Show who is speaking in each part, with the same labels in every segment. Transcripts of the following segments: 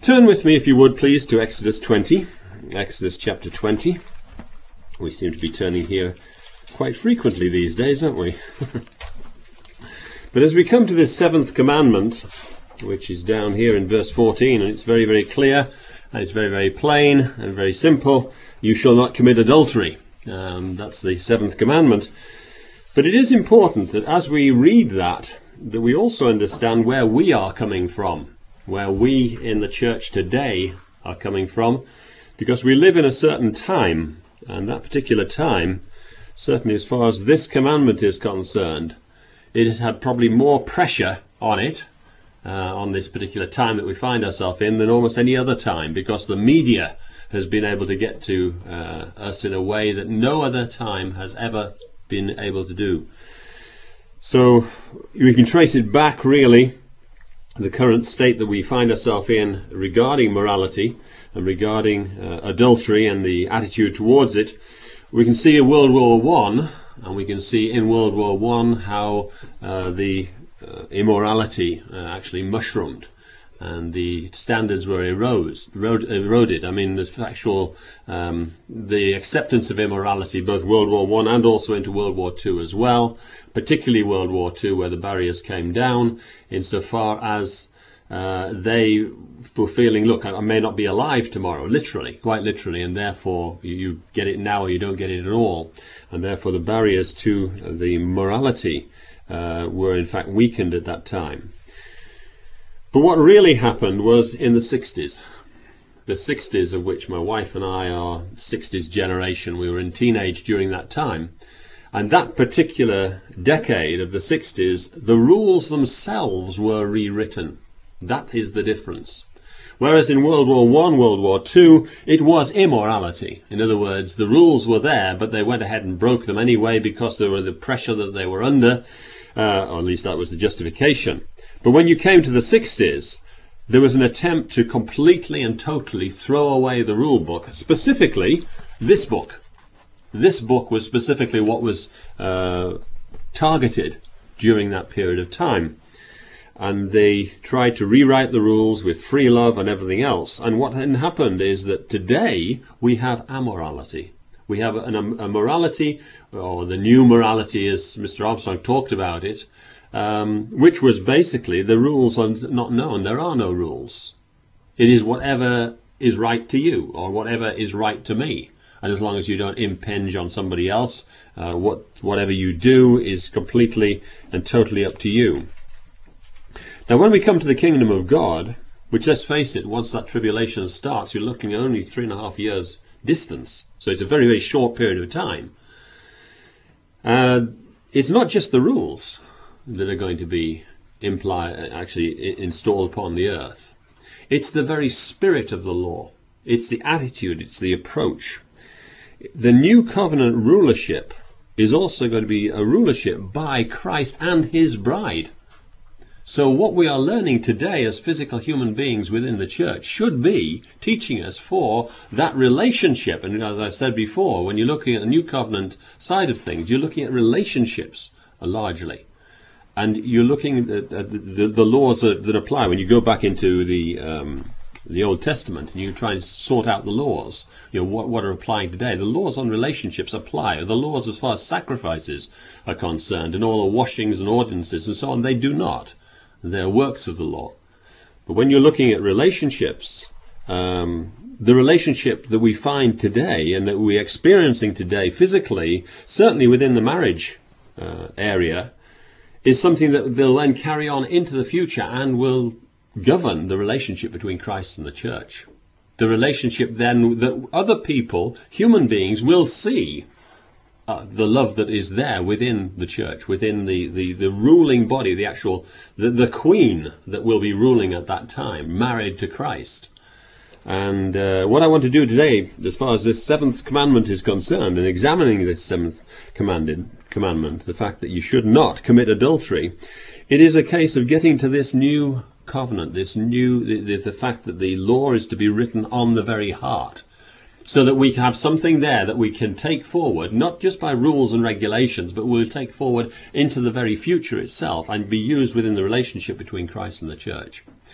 Speaker 1: Turn with me, if you would please, to Exodus 20, Exodus chapter 20. We seem to be turning here quite frequently these days, don't we? But as we come to this seventh commandment, which is down here in verse 14, and it's very, very clear, and it's very, very plain, and very simple, you shall not commit adultery. That's the seventh commandment. But it is important that as we read that we also understand where we are coming from, where we in the church today are coming from, because we live in a certain time, and that particular time, certainly as far as this commandment is concerned, it has had probably more pressure on it, on this particular time that we find ourselves in, than almost any other time, because the media has been able to get to us in a way that no other time has ever been able to do. So we can trace it back, really, the current state that we find ourselves in regarding morality and regarding adultery and the attitude towards it. We can see in World War I, and we can see in World War I how the immorality actually mushroomed and the standards were eroded. I mean, the actual the acceptance of immorality, both World War I and also into World War II as well, particularly World War II, where the barriers came down insofar as they were feeling, look, I may not be alive tomorrow, literally, quite literally, and therefore you get it now or you don't get it at all. And therefore the barriers to the morality were in fact weakened at that time. But what really happened was in the 60s. The 60s, of which my wife and I are 60s generation. We were in teenage during that time. And that particular decade of the 60s, the rules themselves were rewritten. That is the difference. Whereas in World War I, World War II, it was immorality. In other words, the rules were there, but they went ahead and broke them anyway because there were the pressure that they were under, or at least that was the justification. But when you came to the 60s, there was an attempt to completely and totally throw away the rule book, specifically this book. This book was specifically what was targeted during that period of time. And they tried to rewrite the rules with free love and everything else. And what had happened is that today we have amorality. We have a morality, or the new morality as Mr. Armstrong talked about it, which was basically the rules are not known. There are no rules. It is whatever is right to you or whatever is right to me. And as long as you don't impinge on somebody else, whatever you do is completely and totally up to you. Now, when we come to the kingdom of God, which, let's face it, once that tribulation starts, you're looking at only 3.5 years distance. So it's a very, very short period of time. It's not just the rules that are going to be actually installed upon the earth. It's the very spirit of the law. It's the attitude. It's the approach. The new covenant rulership is also going to be a rulership by Christ and his bride. So what we are learning today as physical human beings within the church should be teaching us for that relationship. And as I've said before, when you're looking at the new covenant side of things, you're looking at relationships largely. And you're looking at the laws that apply. When you go back into the Old Testament and you try and sort out the laws, what are applying today, the laws on relationships apply. The laws as far as sacrifices are concerned and all the washings and ordinances and so on, they do not. They're works of the law. But when you're looking at relationships, the relationship that we find today and that we're experiencing today physically, certainly within the marriage area, is something that they'll then carry on into the future and will govern the relationship between Christ and the church. The relationship then that other people, human beings, will see the love that is there within the church, within the ruling body, the queen that will be ruling at that time, married to Christ. And what I want to do today, as far as this seventh commandment is concerned, and examining this seventh commandment, the fact that you should not commit adultery, it is a case of getting to this new covenant, the fact that the law is to be written on the very heart, so that we have something there that we can take forward, not just by rules and regulations, but we'll take forward into the very future itself and be used within the relationship between Christ and the church.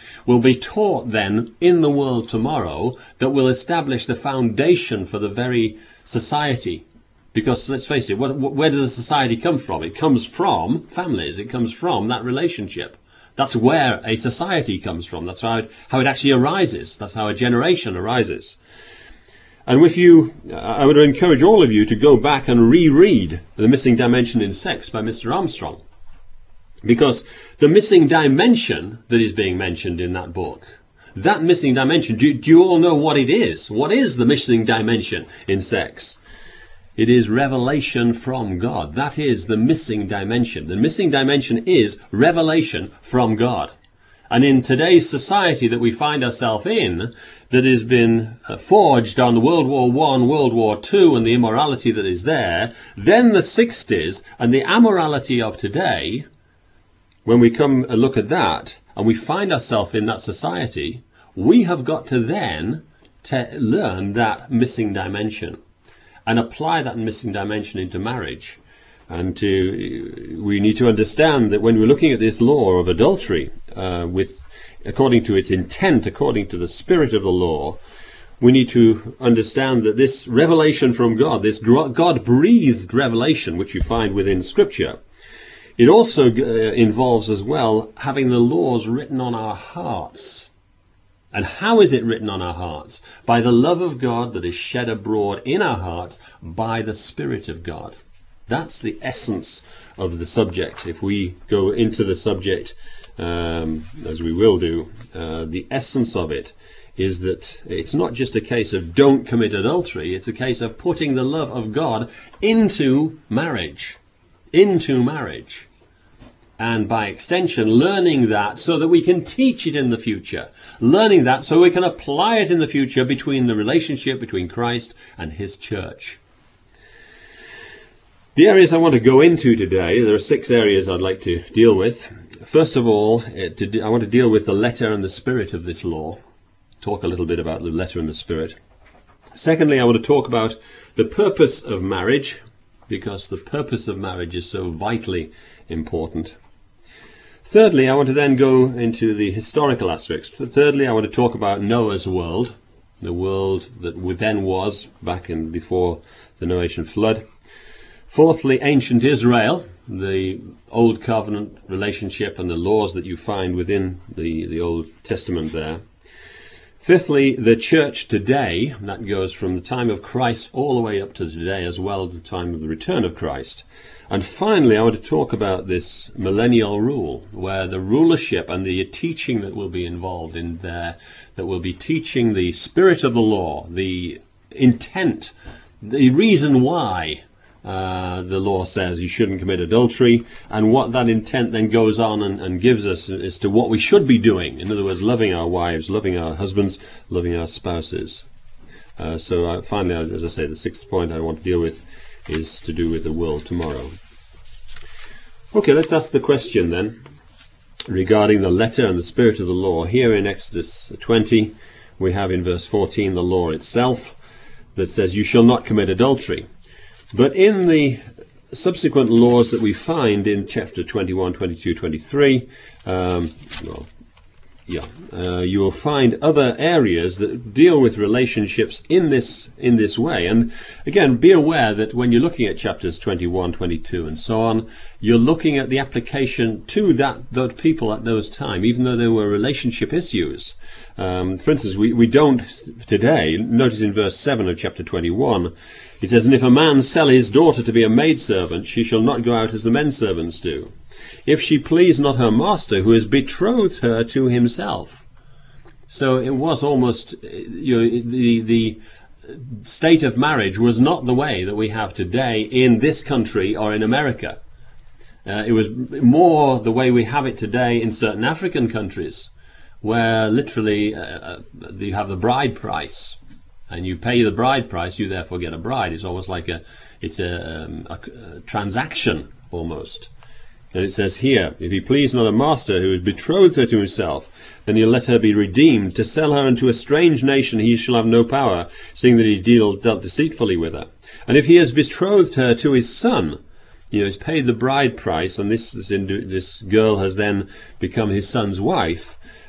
Speaker 1: will be taught then in the world tomorrow that will establish the foundation for the very society. Because let's face it, where does a society come from? It comes from families. It comes from that relationship. That's where a society comes from. That's how it actually arises. That's how a generation arises. And I would encourage all of you to go back and reread The Missing Dimension in Sex by Mr. Armstrong. Because the missing dimension that is being mentioned in that book, that missing dimension, do you all know what it is? What is the missing dimension in sex? It is revelation from God. That is the missing dimension. The missing dimension is revelation from God. And in today's society that we find ourselves in, that has been forged on World War I, World War II, and the immorality that is there, then the 60s and the amorality of today, when we come and look at that, and we find ourselves in that society, we have got to then learn that missing dimension and apply that missing dimension into marriage. And we need to understand that when we're looking at this law of adultery, according to its intent, according to the spirit of the law, we need to understand that this revelation from God, this God-breathed revelation, which you find within Scripture, it also involves as well having the laws written on our hearts. And how is it written on our hearts? By the love of God that is shed abroad in our hearts by the Spirit of God. That's the essence of the subject. If we go into the subject, as we will do, the essence of it is that it's not just a case of don't commit adultery. It's a case of putting the love of God into marriage. And by extension, learning that so that we can teach it in the future. Learning that so we can apply it in the future between the relationship between Christ and his church. The areas I want to go into today, there are 6 areas I'd like to deal with. First of all, I want to deal with the letter and the spirit of this law. Talk a little bit about the letter and the spirit. Secondly, I want to talk about the purpose of marriage, because the purpose of marriage is so vitally important. Thirdly, I want to then go into the historical aspects. Thirdly, I want to talk about Noah's world, the world that then was back before the Noachian flood. Fourthly, ancient Israel, the Old Covenant relationship and the laws that you find within the Old Testament there. Fifthly, the church today, and that goes from the time of Christ all the way up to today as well, the time of the return of Christ. And finally, I want to talk about this millennial rule, where the rulership and the teaching that will be involved in there, that will be teaching the spirit of the law, the intent, the reason why the law says you shouldn't commit adultery, and what that intent then goes on and gives us as to what we should be doing. In other words, loving our wives, loving our husbands, loving our spouses. Finally, as I say, the 6th point I want to deal with is to do with the world tomorrow. Okay, let's ask the question then regarding the letter and the spirit of the law. Here in Exodus 20, we have in verse 14 the law itself that says you shall not commit adultery. But in the subsequent laws that we find in chapter 21, 22, 23, you will find other areas that deal with relationships in this way. And again, be aware that when you're looking at chapters 21, 22 and so on, you're looking at the application to those people at those time, even though there were relationship issues. For instance, we don't today, notice in verse 7 of chapter 21, it says, "And if a man sell his daughter to be a maidservant, she shall not go out as the men servants do. If she please not her master, who has betrothed her to himself." So it was almost, the state of marriage was not the way that we have today in this country or in America. It was more the way we have it today in certain African countries, where literally you have the bride price. And you pay the bride price, you therefore get a bride. It's almost like a transaction, almost. And it says here, "If he please not a master who has betrothed her to himself, then he'll let her be redeemed. To sell her unto a strange nation he shall have no power, seeing that he dealt deceitfully with her. And if he has betrothed her to his son," he's paid the bride price, and this girl has then become his son's wife,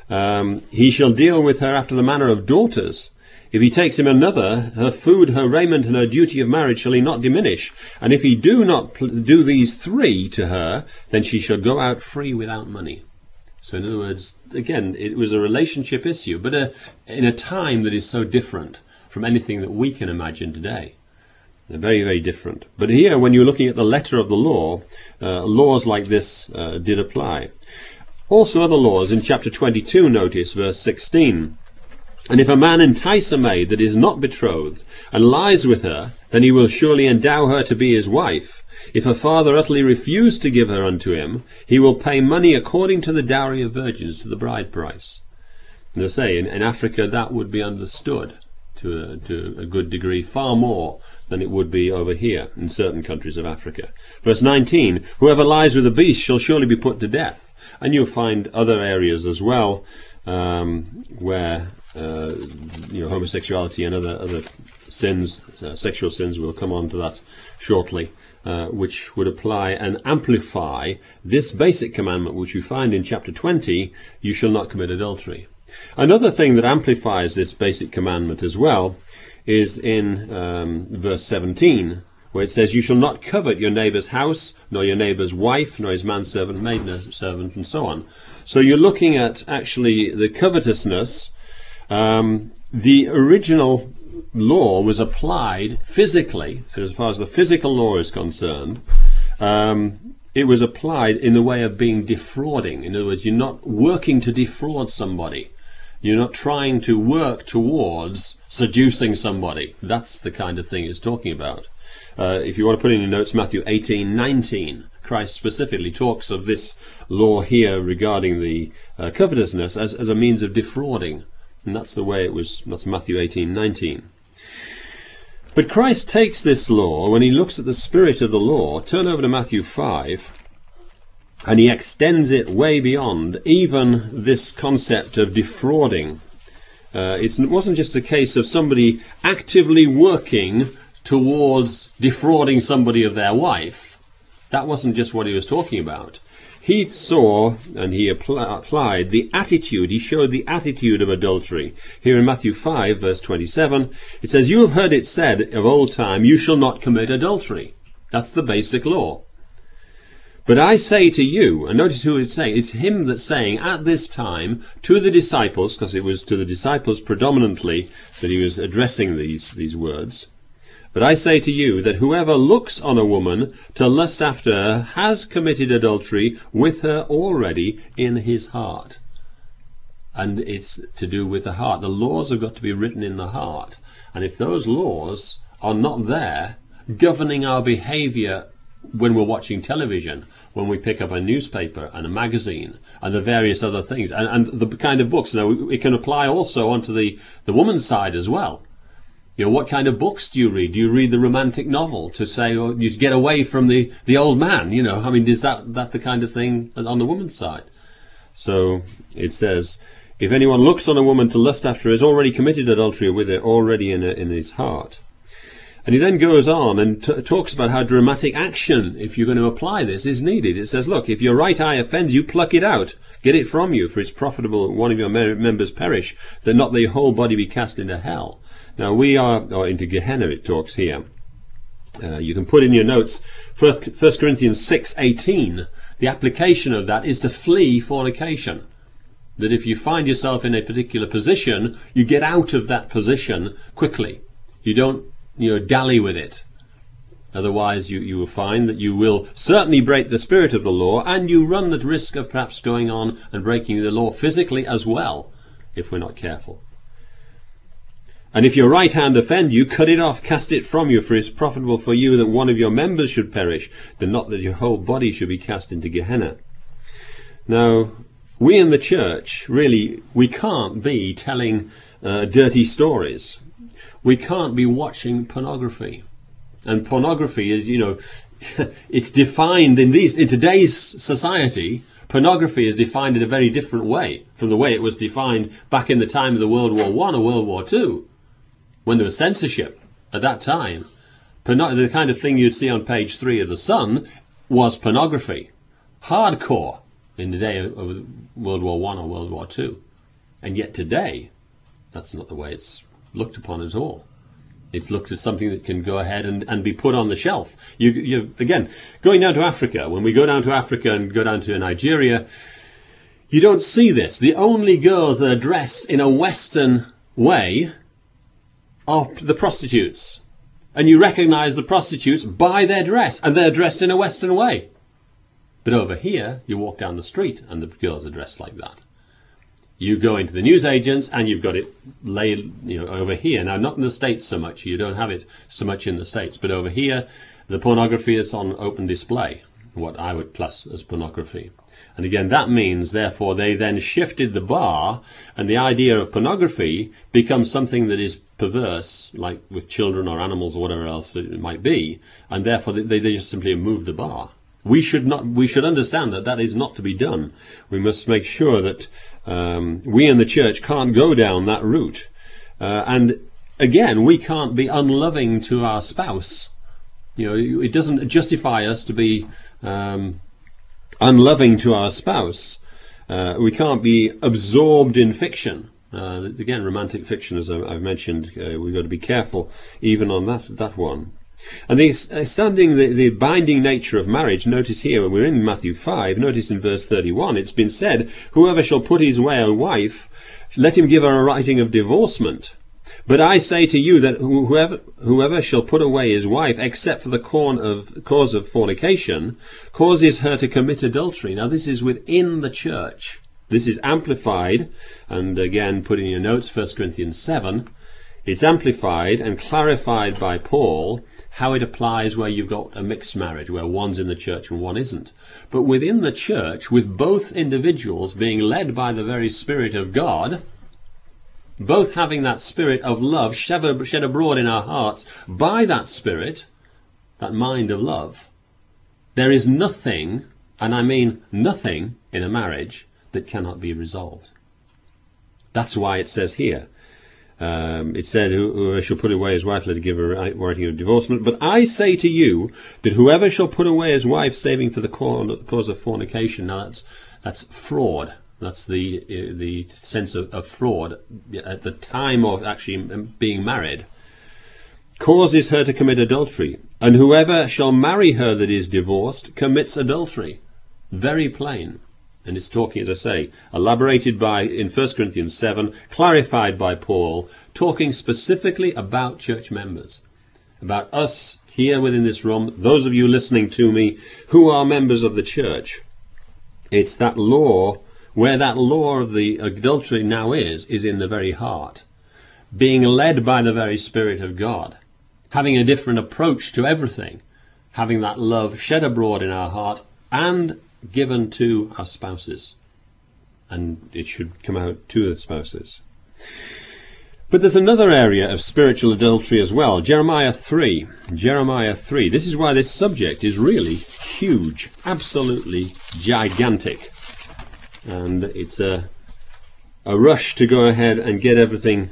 Speaker 1: He shall deal with her after the manner of daughters. If he takes him another, her food, her raiment, and her duty of marriage shall he not diminish. And if he do not do these three to her, then she shall go out free without money. So in other words, again, it was a relationship issue, but in a time that is so different from anything that we can imagine today. They're very, very different. But here, when you're looking at the letter of the law, laws like this did apply. Also other laws in chapter 22, notice verse 16. And if a man entice a maid that is not betrothed, and lies with her, then he will surely endow her to be his wife. If her father utterly refuse to give her unto him, he will pay money according to the dowry of virgins, to the bride price. And I say, in Africa that would be understood to a good degree, far more than it would be over here in certain countries of Africa. Verse 19, whoever lies with a beast shall surely be put to death. And you'll find other areas as well where homosexuality and other sins, sexual sins, we'll come on to that shortly, which would apply and amplify this basic commandment which we find in chapter 20, you shall not commit adultery. Another thing that amplifies this basic commandment as well is in verse 17, where it says, you shall not covet your neighbour's house, nor your neighbour's wife, nor his manservant, maidservant, and so on. So you're looking at actually the covetousness. The original law was applied physically, as far as the physical law is concerned. It was applied in the way of being defrauding. In other words, you're not working to defraud somebody. You're not trying to work towards seducing somebody. That's the kind of thing it's talking about. If you want to put in your notes, Matthew 18:19, Christ specifically talks of this law here regarding the covetousness as a means of defrauding. And that's the way it was. That's Matthew 18:19. But Christ takes this law, when he looks at the spirit of the law, turn over to Matthew 5, and he extends it way beyond even this concept of defrauding. It wasn't just a case of somebody actively working towards defrauding somebody of their wife. That wasn't just what he was talking about. He saw and he applied the attitude, he showed the attitude of adultery. Here in Matthew 5, verse 27, it says, you have heard it said of old time, you shall not commit adultery. That's the basic law. But I say to you, and notice who it's saying, it's him that's saying at this time to the disciples, because it was to the disciples predominantly that he was addressing these words. But I say to you that whoever looks on a woman to lust after her has committed adultery with her already in his heart. And it's to do with the heart. The laws have got to be written in the heart. And if those laws are not there, governing our behavior when we're watching television, when we pick up a newspaper and a magazine and the various other things, and the kind of books, now it can apply also onto the woman's side as well. You know, what kind of books do you read? Do you read the romantic novel to say, or you get away from the old man? You know, I mean, is that the kind of thing on the woman's side? So it says, if anyone looks on a woman to lust after her, has already committed adultery with her already in his heart. And he then goes on and talks about how dramatic action, if you're going to apply this, is needed. It says, look, if your right eye offends you, pluck it out. Get it from you, for it's profitable that one of your members perish, that not the whole body be cast into hell. Now we are, or into Gehenna it talks here. You can put in your notes 1 Corinthians 6:18. The application of that is to flee fornication. That if you find yourself in a particular position, you get out of that position quickly. You don't, dally with it. Otherwise you will find that you will certainly break the spirit of the law, and you run the risk of perhaps going on and breaking the law physically as well, if we're not careful. And if your right hand offend you, cut it off, cast it from you, for it is profitable for you that one of your members should perish, than not that your whole body should be cast into Gehenna. Now, we in the church, really, we can't be telling dirty stories. We can't be watching pornography. And pornography is, it's defined in today's society. Pornography is defined in a very different way from the way it was defined back in the time of the World War I or World War II. When there was censorship at that time, the kind of thing you'd see on page 3 of The Sun was pornography. Hardcore in the day of World War I or World War II. And yet today, that's not the way it's looked upon at all. It's looked at something that can go ahead and be put on the shelf. You again, going down to Africa, when we go down to Africa and go down to Nigeria, you don't see this. The only girls that are dressed in a Western way are the prostitutes. And you recognize the prostitutes by their dress, and they're dressed in a Western way. But over here, you walk down the street and the girls are dressed like that. You go into the newsagents and you've got it laid, over here. Now, not in the States so much. You don't have it so much in the States. But over here, the pornography is on open display, what I would class as pornography. And again, that means, therefore, they then shifted the bar, and the idea of pornography becomes something that is perverse, like with children or animals or whatever else it might be, and therefore they just simply moved the bar. We should understand that that is not to be done. We must make sure that we in the church can't go down that route. And again, we can't be unloving to our spouse. It doesn't justify us to be unloving to our spouse. We can't be absorbed in fiction. Again, romantic fiction, as I've mentioned, we've got to be careful even on that one. And the binding nature of marriage, notice here, when we're in Matthew 5, notice in verse 31, it's been said, whoever shall put his way a wife, let him give her a writing of divorcement. But I say to you that whoever shall put away his wife, except for the cause of fornication, causes her to commit adultery. Now this is within the church. This is amplified, and again, put in your notes, 1 Corinthians 7. It's amplified and clarified by Paul how it applies where you've got a mixed marriage, where one's in the church and one isn't. But within the church, with both individuals being led by the very Spirit of God, both having that spirit of love shed abroad in our hearts by that spirit, that mind of love, there is nothing, and I mean nothing, in a marriage that cannot be resolved. That's why it says here, it said, whoever shall put away his wife, let him give her a writing of divorcement. But I say to you that whoever shall put away his wife, saving for the cause of fornication, now that's fraud. That's the sense of fraud at the time of actually being married, causes her to commit adultery. And whoever shall marry her that is divorced commits adultery. Very plain. And it's talking, as I say, elaborated in 1 Corinthians 7, clarified by Paul, talking specifically about church members, about us here within this room, those of you listening to me who are members of the church. It's that law, where that law of the adultery now is in the very heart, being led by the very Spirit of God, having a different approach to everything, having that love shed abroad in our heart and given to our spouses, and it should come out to the spouses. But there's another area of spiritual adultery as well. Jeremiah 3. This is why this subject is really huge, absolutely gigantic, and it's a rush to go ahead and get everything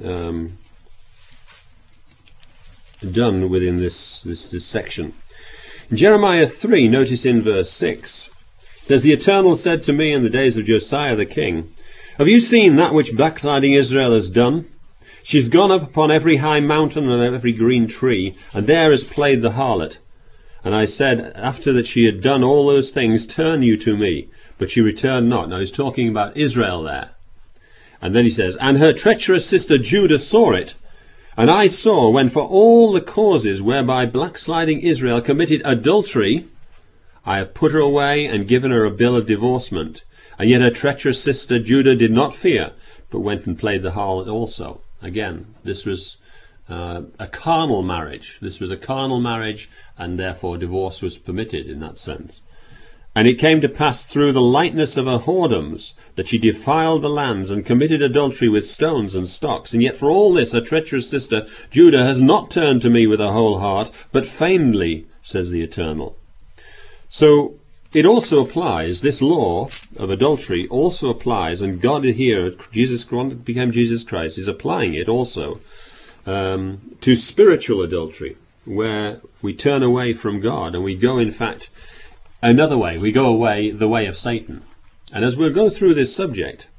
Speaker 1: done within this section. In Jeremiah 3, notice in verse 6, it says, The Eternal said to me in the days of Josiah the king, Have you seen that which backsliding Israel has done? She's gone up upon every high mountain and every green tree, and there has played the harlot. And I said, after that she had done all those things, Turn you to me. But she returned not. Now he's talking about Israel there. And then he says, And her treacherous sister Judah saw it. And I saw, when for all the causes whereby backsliding Israel committed adultery, I have put her away and given her a bill of divorcement. And yet her treacherous sister Judah did not fear, but went and played the harlot also. Again, this was a carnal marriage. This was a carnal marriage, and therefore divorce was permitted in that sense. And it came to pass through the lightness of her whoredoms that she defiled the lands and committed adultery with stones and stocks. And yet for all this her treacherous sister Judah has not turned to me with her whole heart, but feignedly, says the Eternal. So it also applies, this law of adultery also applies, and God here, Jesus became Jesus Christ, is applying it also to spiritual adultery, where we turn away from God and we go, in fact, another way. We go away the way of Satan. And as we'll go through this subject,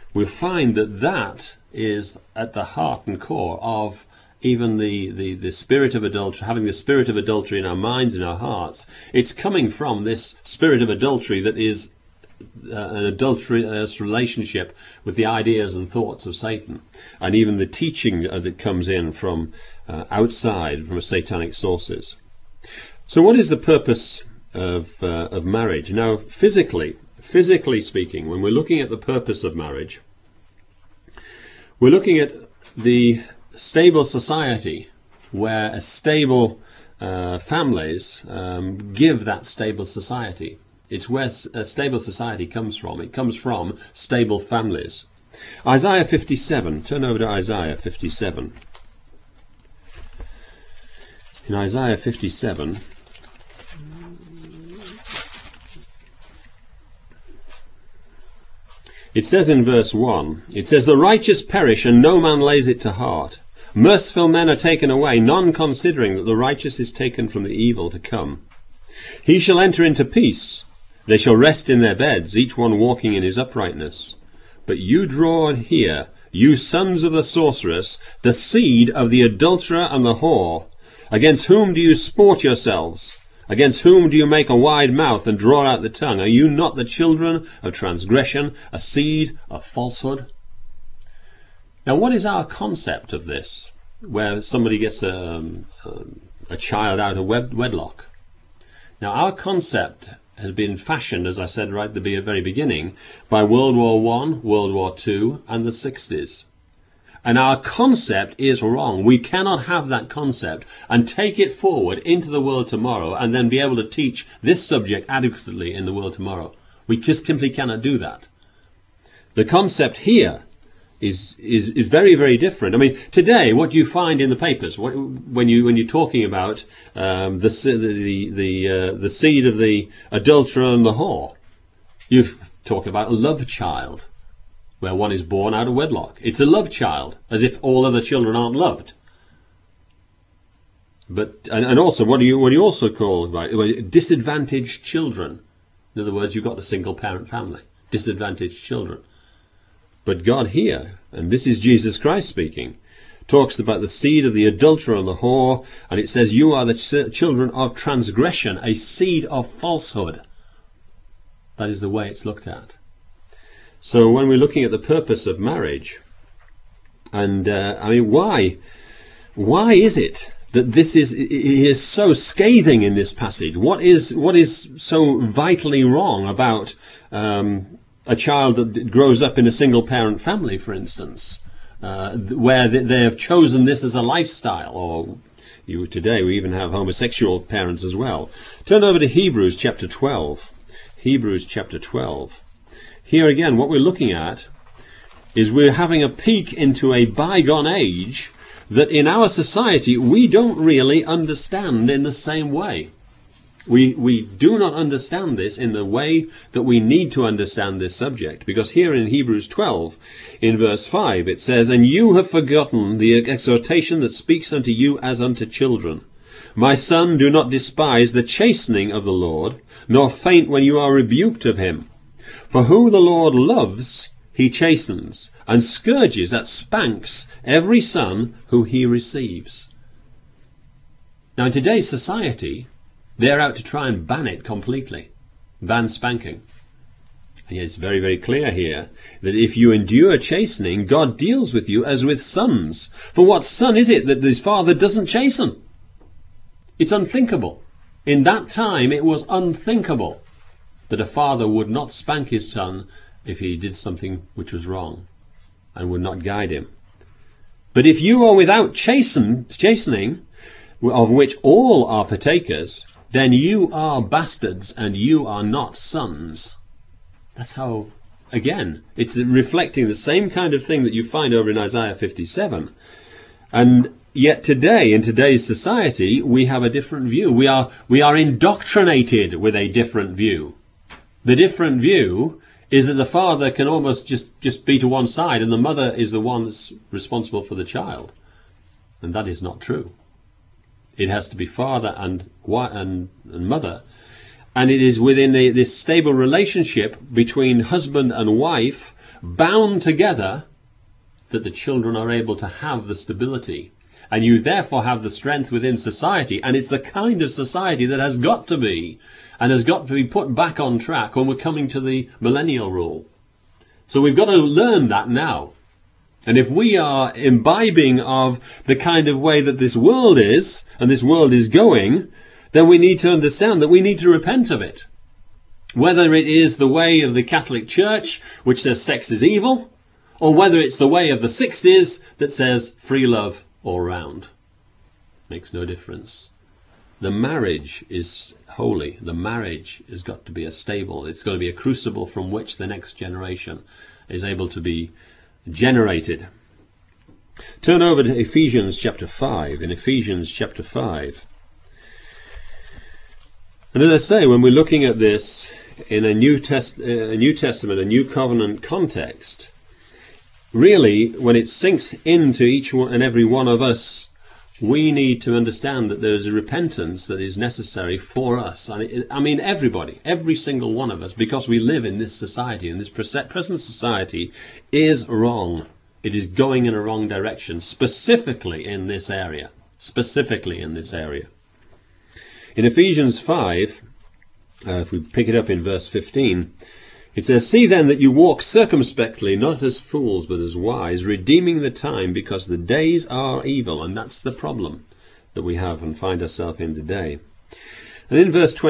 Speaker 1: we'll find that that is at the heart and core of even the spirit of adultery, having the spirit of adultery in our minds, in our hearts. It's coming from this spirit of adultery that is an adulterous relationship with the ideas and thoughts of Satan, and even the teaching that comes in from outside, from satanic sources. So what is the purpose of marriage? Now, physically speaking, when we're looking at the purpose of marriage, we're looking at the stable society where a stable families give that stable society. It's where a stable society comes from. It comes from stable families. Isaiah 57. Turn over to Isaiah 57. In Isaiah 57, it says in verse 1, it says, "The righteous perish, and no man lays it to heart. Merciful men are taken away, none considering that the righteous is taken from the evil to come. He shall enter into peace. They shall rest in their beds, each one walking in his uprightness. But you draw here, you sons of the sorceress, the seed of the adulterer and the whore. Against whom do you sport yourselves? Against whom do you make a wide mouth and draw out the tongue? Are you not the children of transgression, a seed of falsehood?" Now, what is our concept of this, where somebody gets a child out of wedlock? Now, our concept has been fashioned, as I said right at the very beginning, by World War I, World War II, and the 60s. And our concept is wrong. We cannot have that concept and take it forward into the world tomorrow and then be able to teach this subject adequately in the world tomorrow. We just simply cannot do that. The concept here is very, very different. I mean, today, what do you find in the papers when you're talking about the seed of the adulterer and the whore? You talk about a love child, where one is born out of wedlock. It's a love child, as if all other children aren't loved. But and also, what do you also call disadvantaged children? In other words, you've got a single parent family, disadvantaged children. But God here, and this is Jesus Christ speaking, talks about the seed of the adulterer and the whore, and it says, "You are the children of transgression, a seed of falsehood." That is the way it's looked at. So when we're looking at the purpose of marriage, and I mean, why is it that this is so scathing in this passage? What is so vitally wrong about a child that grows up in a single parent family, for instance, where they have chosen this as a lifestyle? Or today we even have homosexual parents as well. Turn over to Hebrews chapter 12. Hebrews chapter 12. Here again, what we're looking at is we're having a peek into a bygone age that in our society we don't really understand in the same way. We do not understand this in the way that we need to understand this subject, because here in Hebrews 12, in verse 5, it says, "And you have forgotten the exhortation that speaks unto you as unto children. My son, do not despise the chastening of the Lord, nor faint when you are rebuked of him. For who the Lord loves, he chastens, and scourges, that spanks, every son who he receives." Now, in today's society, they're out to try and ban it completely. Ban spanking. And yet it's very, very clear here that if you endure chastening, God deals with you as with sons. For what son is it that his father doesn't chasten? It's unthinkable. In that time, it was unthinkable that a father would not spank his son if he did something which was wrong and would not guide him. But if you are without chastening, of which all are partakers, then you are bastards and you are not sons. That's how, again, it's reflecting the same kind of thing that you find over in Isaiah 57. And yet today, in today's society, we have a different view. We are indoctrinated with a different view. The different view is that the father can almost just be to one side and the mother is the one that's responsible for the child. And that is not true. It has to be father and mother. And it is within this stable relationship between husband and wife bound together that the children are able to have the stability. And you therefore have the strength within society, and it's the kind of society that has got to be, and has got to be put back on track when we're coming to the millennial rule. So we've got to learn that now. And if we are imbibing of the kind of way that this world is, and this world is going, then we need to understand that we need to repent of it. Whether it is the way of the Catholic Church, which says sex is evil, or whether it's the way of the 60s that says free love all round. Makes no difference. The marriage is holy. The marriage has got to be a stable. It's got to be a crucible from which the next generation is able to be generated. Turn over to Ephesians chapter 5. In Ephesians chapter 5. And as I say, when we're looking at this in a New Testament, a New Covenant context, really, when it sinks into each one and every one of us, we need to understand that there is a repentance that is necessary for us. And I mean everybody, every single one of us, because we live in this society, and this present society is wrong. It is going in a wrong direction, specifically in this area. Specifically in this area. In Ephesians 5, if we pick it up in verse 15, it says, "See then that you walk circumspectly, not as fools, but as wise, redeeming the time, because the days are evil." And that's the problem that we have and find ourselves in today. And in verse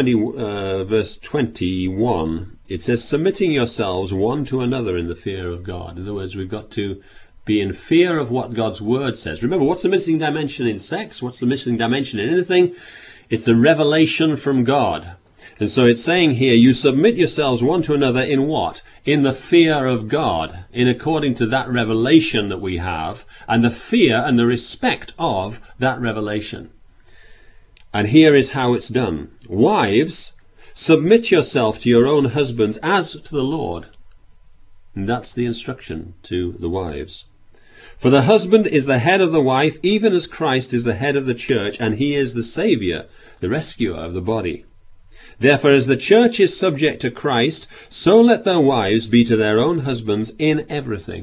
Speaker 1: 21, it says, "Submitting yourselves one to another in the fear of God." In other words, we've got to be in fear of what God's word says. Remember, what's the missing dimension in sex? What's the missing dimension in anything? It's a revelation from God. And so it's saying here, you submit yourselves one to another in what? In the fear of God, in according to that revelation that we have, and the fear and the respect of that revelation. And here is how it's done. "Wives, submit yourself to your own husbands as to the Lord." And that's the instruction to the wives. "For the husband is the head of the wife, even as Christ is the head of the church, and he is the Saviour, the rescuer of the body. Therefore, as the church is subject to Christ, so let their wives be to their own husbands in everything."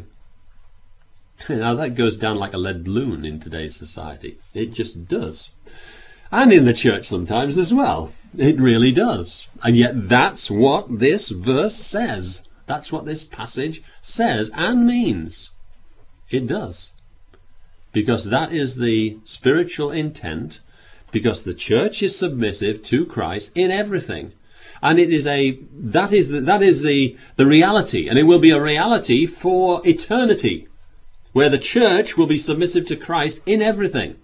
Speaker 1: Now that goes down like a lead balloon in today's society. It just does. And in the church sometimes as well. It really does. And yet that's what this verse says. That's what this passage says and means. It does. Because that is the spiritual intent. Because the church is submissive to Christ in everything. And it is that is the reality. And it will be a reality for eternity. Where the church will be submissive to Christ in everything.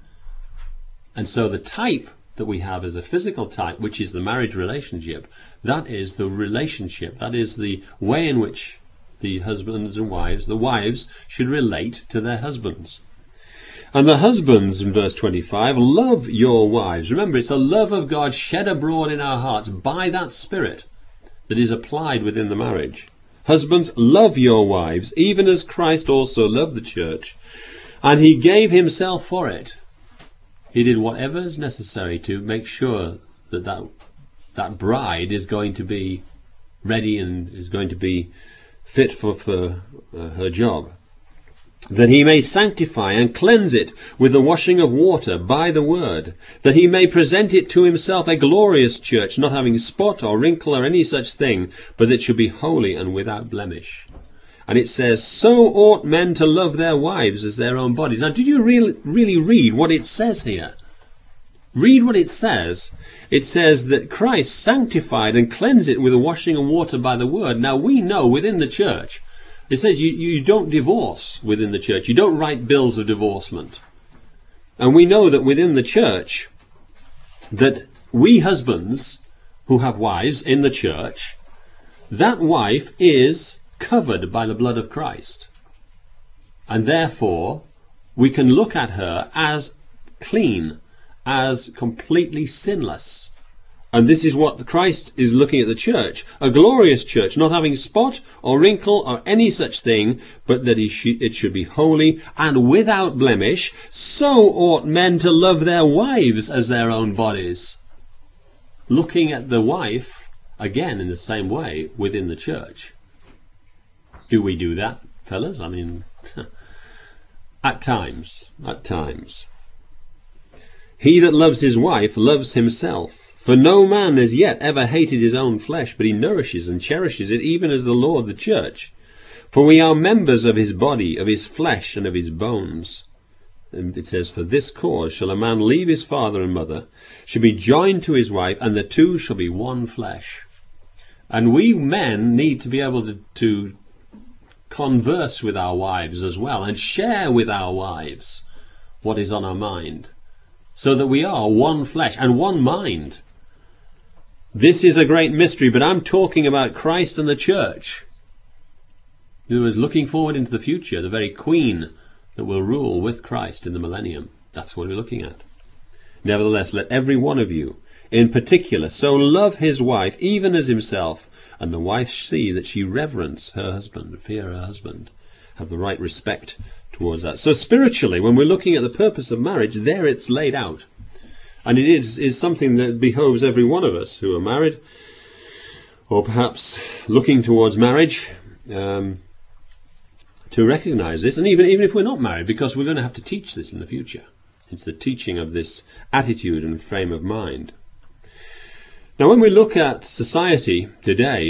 Speaker 1: And so the type that we have is a physical type, which is the marriage relationship. That is the relationship. That is the way in which the husbands and wives, the wives, should relate to their husbands. And the husbands, in verse 25, love your wives. Remember, it's the love of God shed abroad in our hearts by that Spirit that is applied within the marriage. Husbands, love your wives, even as Christ also loved the church, and he gave himself for it. He did whatever is necessary to make sure that that bride is going to be ready and is going to be fit for her job. That he may sanctify and cleanse it with the washing of water by the word, that he may present it to himself a glorious church, not having spot or wrinkle or any such thing, but that should be holy and without blemish. And it says, "So ought men to love their wives as their own bodies." Now, did you really read what it says here? Read what it says. It says that Christ sanctified and cleansed it with the washing of water by the word. Now, we know within the church, it says you don't divorce within the church. You don't write bills of divorcement. And we know that within the church, that we husbands who have wives in the church, that wife is covered by the blood of Christ. And therefore, we can look at her as clean, as completely sinless. And this is what Christ is looking at the church, a glorious church, not having spot or wrinkle or any such thing, but that it should be holy and without blemish. So ought men to love their wives as their own bodies. Looking at the wife, again, in the same way, within the church. Do we do that, fellas? I mean, at times. He that loves his wife loves himself. For no man as yet ever hated his own flesh, but he nourishes and cherishes it, even as the Lord the church. For we are members of his body, of his flesh, and of his bones. And it says, for this cause shall a man leave his father and mother, shall be joined to his wife, and the two shall be one flesh. And we men need to be able to converse with our wives as well, and share with our wives what is on our mind, so that we are one flesh and one mind. This is a great mystery, but I'm talking about Christ and the church, who is looking forward into the future, the very queen that will rule with Christ in the millennium. That's what we're looking at. Nevertheless, let every one of you, in particular, so love his wife, even as himself, and the wife see that she reverence her husband, fear her husband, have the right respect towards that. So spiritually, when we're looking at the purpose of marriage, there it's laid out. And it is something that behoves every one of us who are married, or perhaps looking towards marriage, to recognize this, and even if we're not married, because we're going to have to teach this in the future. It's the teaching of this attitude and frame of mind. Now, when we look at society today,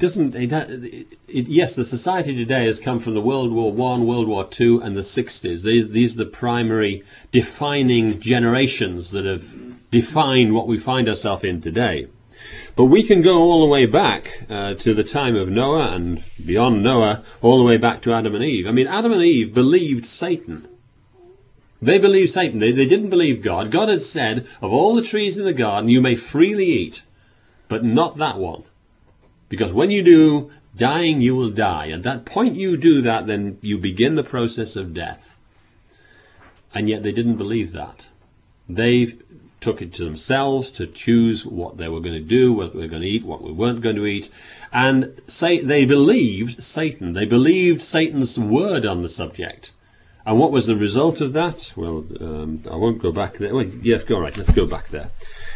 Speaker 1: yes, the society today has come from the World War I, World War II, and the 60s. These are the primary defining generations that have defined what we find ourselves in today. But we can go all the way back to the time of Noah, and beyond Noah, all the way back to Adam and Eve. I mean, Adam and Eve believed Satan. They believed Satan. They didn't believe God. God had said, of all the trees in the garden, you may freely eat, but not that one. Because when you do, dying you will die. At that point you do that, then you begin the process of death. And yet they didn't believe that. They took it to themselves to choose what they were going to do, what they were going to eat, what we weren't going to eat. And they believed Satan. They believed Satan's word on the subject. And what was the result of that? Well, I won't go back there. Well, yes, go right. Let's go back there.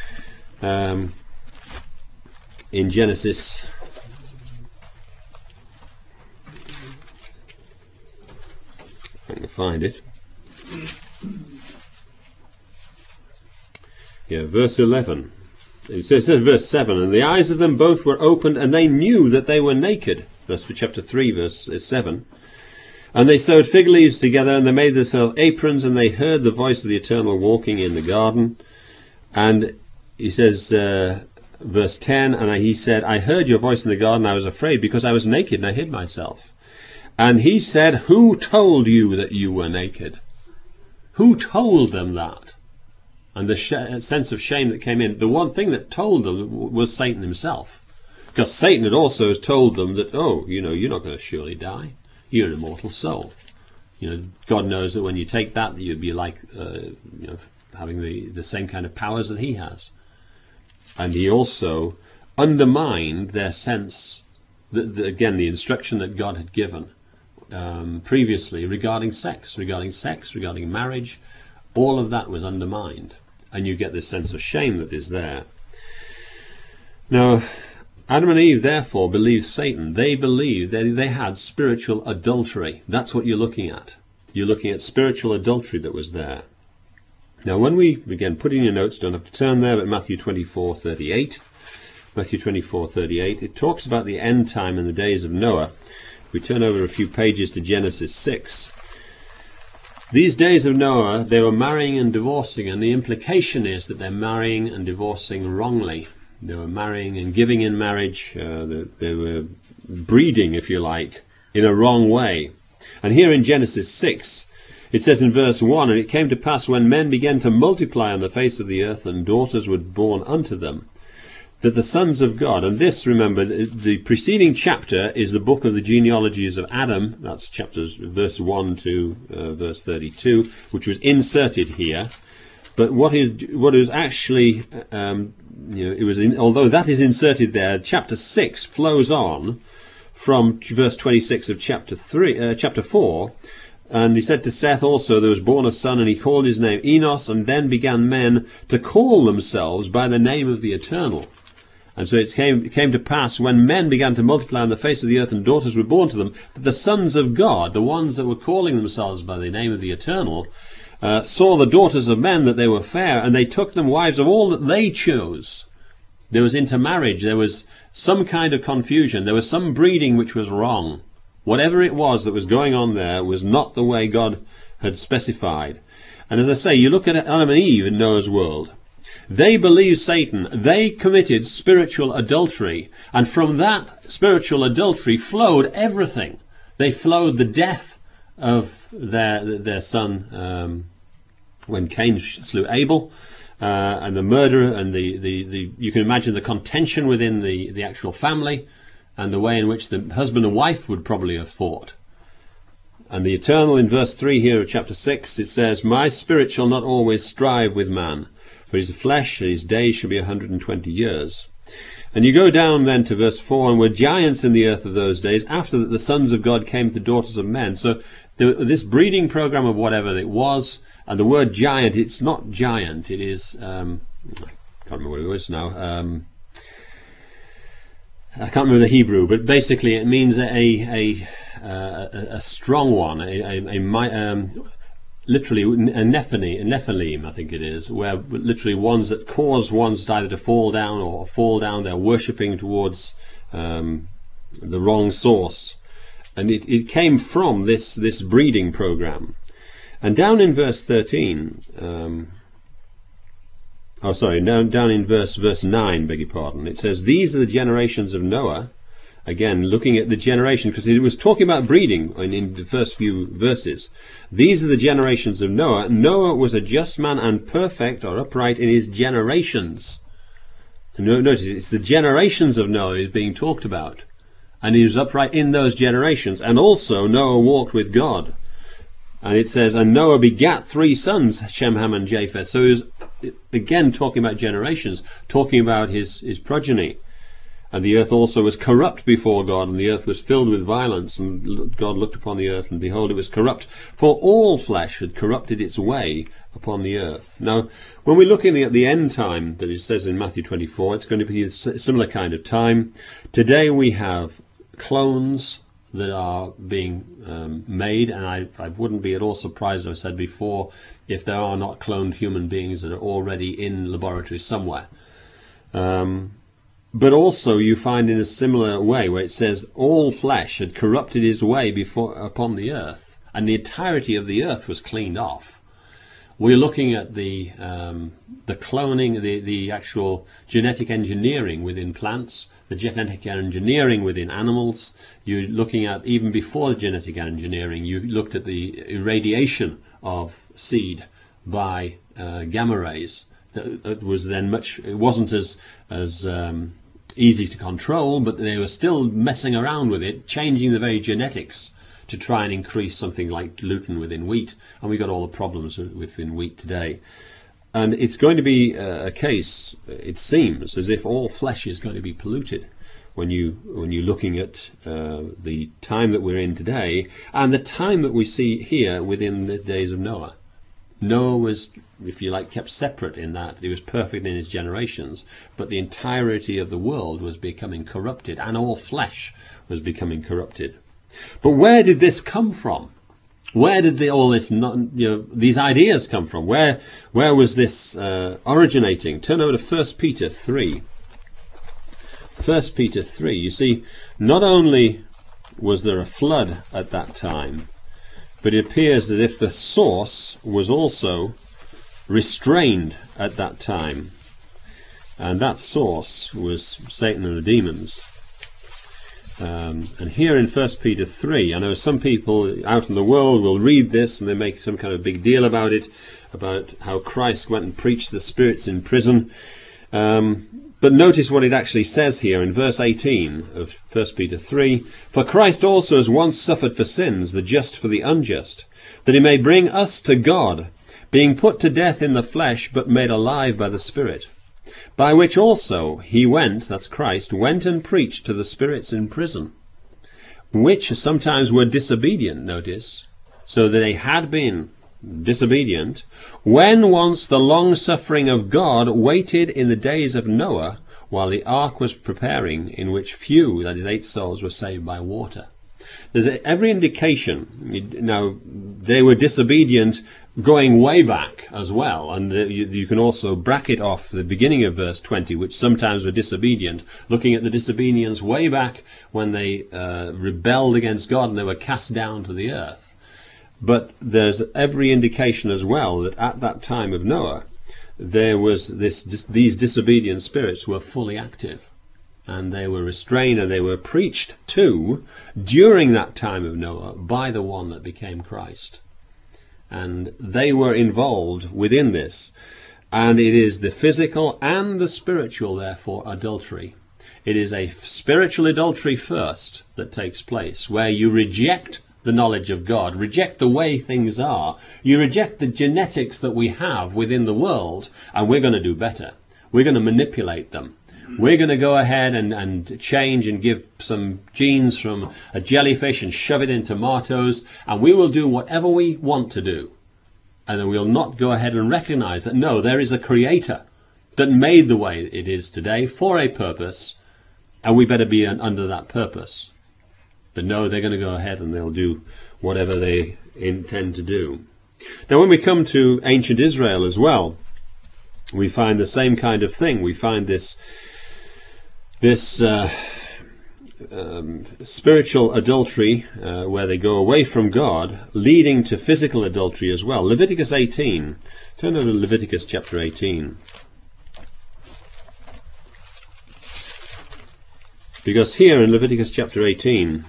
Speaker 1: In Genesis, I can find it. Yeah, verse 11. It says verse 7, and the eyes of them both were opened, and they knew that they were naked. That's for chapter 3, verse 7. And they sewed fig leaves together, and they made themselves aprons, and they heard the voice of the Eternal walking in the garden. And he says, verse 10, and he said, I heard your voice in the garden, I was afraid, because I was naked, and I hid myself. And he said, who told you that you were naked? Who told them that? And the sense of shame that came in, the one thing that told them was Satan himself. Because Satan had also told them that, you're not going to surely die. You're an immortal soul. God knows that when you take that, you'd be like, having the same kind of powers that he has. And he also undermined their sense, again, the instruction that God had given previously regarding sex, regarding marriage. All of that was undermined. And you get this sense of shame that is there. Now, Adam and Eve, therefore, believed Satan. They believed that they had spiritual adultery. That's what you're looking at. You're looking at spiritual adultery that was there. Now, when we, again, put in your notes, don't have to turn there, but Matthew 24:38. Matthew 24:38, it talks about the end time in the days of Noah. If we turn over a few pages to Genesis 6. These days of Noah, they were marrying and divorcing, and the implication is that they're marrying and divorcing wrongly. They were marrying and giving in marriage. They were breeding, if you like, in a wrong way. And here in Genesis 6, it says in verse 1, and it came to pass when men began to multiply on the face of the earth, and daughters were born unto them, that the sons of God, and this, remember, the preceding chapter is the book of the genealogies of Adam. That's verse 1 to verse 32, which was inserted here. But what is actually, although that is inserted there, chapter 6 flows on from verse 26 of chapter 4. And he said to Seth also, there was born a son, and he called his name Enos, and then began men to call themselves by the name of the Eternal. And so it came to pass, when men began to multiply on the face of the earth and daughters were born to them, that the sons of God, the ones that were calling themselves by the name of the Eternal, saw the daughters of men, that they were fair, and they took them wives of all that they chose. There was intermarriage, there was some kind of confusion, there was some breeding which was wrong. Whatever it was that was going on there was not the way God had specified. And as I say, you look at Adam and Eve in Noah's world. They believed Satan. They committed spiritual adultery. And from that spiritual adultery flowed everything. They flowed the death of their son when Cain slew Abel, and the murder, and the you can imagine the contention within the actual family, and the way in which the husband and wife would probably have fought. And the Eternal, in verse 3 here of chapter 6, it says, "My spirit shall not always strive with man, for his flesh and his days shall be 120 years. And you go down then to verse 4, "And were giants in the earth of those days, after that the sons of God came to the daughters of men." So this breeding program of whatever it was, and the word giant, it's not giant, it is, I can't remember what it was now, I can't remember the Hebrew, but basically it means a strong one, literally a Nephilim, I think it is, where literally ones that cause ones either to fall down, they're worshipping towards the wrong source. And it came from this breeding program. And down in verse 13, down in verse 9, beg your pardon, it says, "These are the generations of Noah." Again, looking at the generation, because it was talking about breeding in the first few verses. "These are the generations of Noah. Noah was a just man and perfect," or upright, "in his generations." And notice, it's the generations of Noah is being talked about. And he was upright in those generations. And also Noah walked with God. And it says, "And Noah begat 3 sons, Shem, Ham, and Japheth." So he was, again, talking about generations, talking about his progeny. "And the earth also was corrupt before God, and the earth was filled with violence. And God looked upon the earth, and behold, it was corrupt. For all flesh had corrupted its way upon the earth." Now, when we're looking at the end time that it says in Matthew 24, it's going to be a similar kind of time. Today we have clones that are being made, and I wouldn't be at all surprised, as I said before, if there are not cloned human beings that are already in laboratories somewhere. But also you find in a similar way where it says all flesh had corrupted his way upon the earth, and the entirety of the earth was cleaned off. We're looking at the cloning, the actual genetic engineering within plants, the genetic engineering within animals. You're looking at, even before the genetic engineering, you looked at the irradiation of seed by gamma rays. That was then it wasn't as easy to control, but they were still messing around with it, changing the very genetics to try and increase something like gluten within wheat. And we got all the problems within wheat today. And it's going to be a case, it seems, as if all flesh is going to be polluted when you're looking at the time that we're in today, and the time that we see here within the days of Noah. Noah was, if you like, kept separate in that he was perfect in his generations, but the entirety of the world was becoming corrupted, and all flesh was becoming corrupted. But where did this come from? Where did all this, these ideas come from? Where was this originating? Turn over to 1 Peter 3. 1 Peter 3. You see, not only was there a flood at that time, but it appears as if the source was also restrained at that time. And that source was Satan and the demons. And here in 1 Peter 3, I know some people out in the world will read this and they make some kind of big deal about it, about how Christ went and preached the spirits in prison. But notice what it actually says here in verse 18 of 1 Peter 3. "For Christ also has once suffered for sins, the just for the unjust, that he may bring us to God, being put to death in the flesh, but made alive by the Spirit. By which also he went," that's Christ, "went and preached to the spirits in prison, which sometimes were disobedient," notice, so that they had been disobedient, "when once the long suffering of God waited in the days of Noah, while the ark was preparing, in which few, that is 8 souls, were saved by water. There's every indication. Now, they were disobedient going way back as well, and you can also bracket off the beginning of verse 20, which sometimes were disobedient, looking at the disobedience way back when they rebelled against God and they were cast down to the earth. But there's every indication as well that at that time of Noah, there was these disobedient spirits were fully active, and they were restrained and they were preached to during that time of Noah by the one that became Christ. And they were involved within this. And it is the physical and the spiritual, therefore, adultery. It is a spiritual adultery first that takes place, where you reject the knowledge of God, reject the way things are. You reject the genetics that we have within the world, and we're going to do better. We're going to manipulate them. We're going to go ahead and change and give some genes from a jellyfish and shove it in tomatoes, and we will do whatever we want to do. And then we'll not go ahead and recognize that, no, there is a creator that made the way it is today for a purpose, and we better be under that purpose. But no, they're going to go ahead and they'll do whatever they intend to do. Now, when we come to ancient Israel as well, we find the same kind of thing. We find this spiritual adultery where they go away from God, leading to physical adultery as well. Leviticus 18. Turn over to Leviticus chapter 18. Because here in Leviticus chapter 18,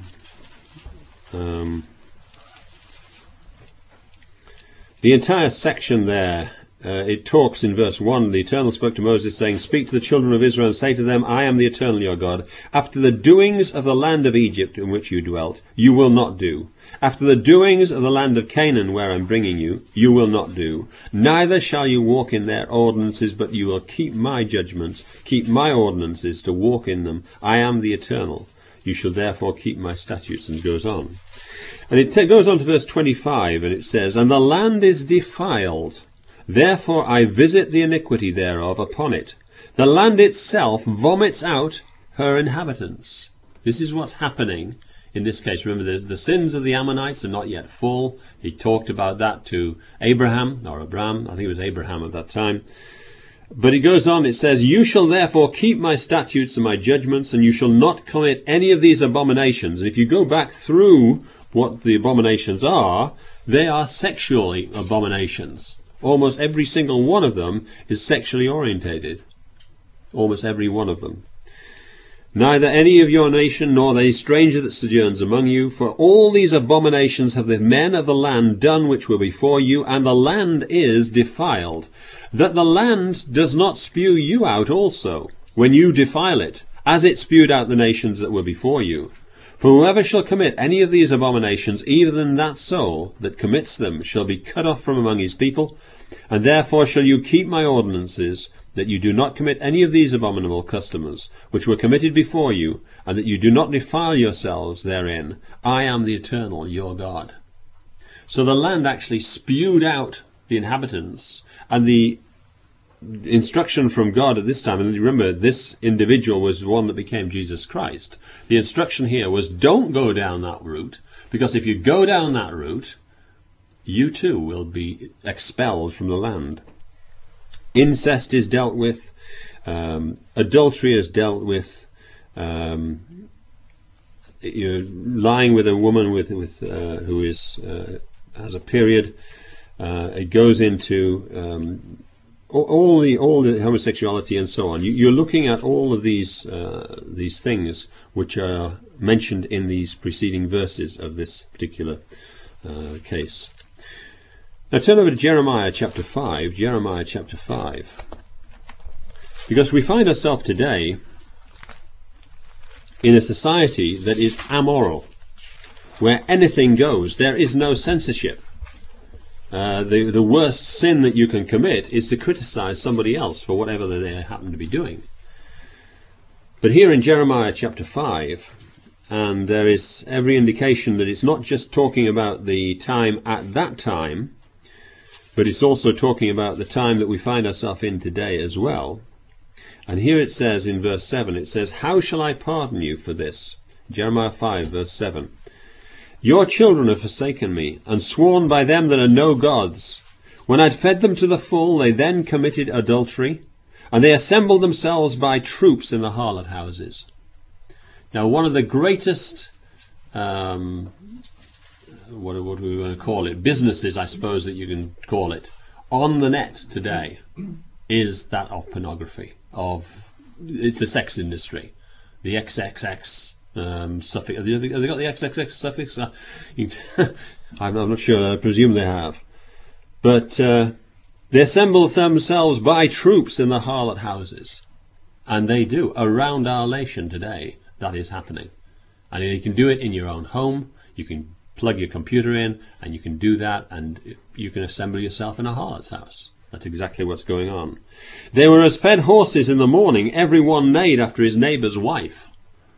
Speaker 1: the entire section there, it talks in verse 1, the Eternal spoke to Moses, saying, "Speak to the children of Israel and say to them, I am the Eternal your God. After the doings of the land of Egypt in which you dwelt, you will not do. After the doings of the land of Canaan where I am bringing you, you will not do. Neither shall you walk in their ordinances, but you will keep my judgments, keep my ordinances to walk in them. I am the Eternal. You shall therefore keep my statutes." And it goes on. And it goes on to verse 25, and it says, "And the land is defiled. Therefore I visit the iniquity thereof upon it. The land itself vomits out her inhabitants." This is what's happening in this case. Remember, the sins of the Ammonites are not yet full. He talked about that to Abraham, or Abram, I think it was Abraham at that time. But it goes on, it says, "You shall therefore keep my statutes and my judgments, and you shall not commit any of these abominations." And if you go back through what the abominations are, they are sexually abominations. Almost every single one of them is sexually orientated. Almost every one of them. "Neither any of your nation, nor any stranger that sojourns among you, for all these abominations have the men of the land done which were before you, and the land is defiled. That the land does not spew you out also, when you defile it, as it spewed out the nations that were before you. For whoever shall commit any of these abominations, even that soul that commits them shall be cut off from among his people. And therefore shall you keep my ordinances, that you do not commit any of these abominable customs, which were committed before you, and that you do not defile yourselves therein. I am the Eternal, your God." So the land actually spewed out the inhabitants, and the instruction from God at this time, and remember, this individual was the one that became Jesus Christ. The instruction here was, don't go down that route, because if you go down that route, you too will be expelled from the land. Incest is dealt with, adultery is dealt with, lying with a woman who has a period. It goes into all the homosexuality and so on. You're looking at all of these things which are mentioned in these preceding verses of this particular case. Now turn over to Jeremiah chapter 5. Jeremiah chapter 5. Because we find ourselves today in a society that is amoral, where anything goes. There is no censorship. The worst sin that you can commit is to criticize somebody else for whatever they happen to be doing. But here in Jeremiah chapter 5, and there is every indication that it's not just talking about the time at that time, but it's also talking about the time that we find ourselves in today as well. And here it says in verse 7, it says, "How shall I pardon you for this?" Jeremiah 5, verse 7. "Your children have forsaken me, and sworn by them that are no gods. When I'd fed them to the full, they then committed adultery, and they assembled themselves by troops in the harlot houses." Now, one of the greatest, what do we want to call it, businesses, I suppose that you can call it, on the net today is that of pornography. It's the sex industry, the XXX suffix. Have they got the XXX suffix? I'm not sure. I presume they have. But they assemble themselves by troops in the harlot houses, and they do around our nation today. That is happening, and you can do it in your own home. You can plug your computer in, and you can do that, and you can assemble yourself in a harlot's house. That's exactly what's going on. "They were as fed horses in the morning, every one neighed after his neighbour's wife."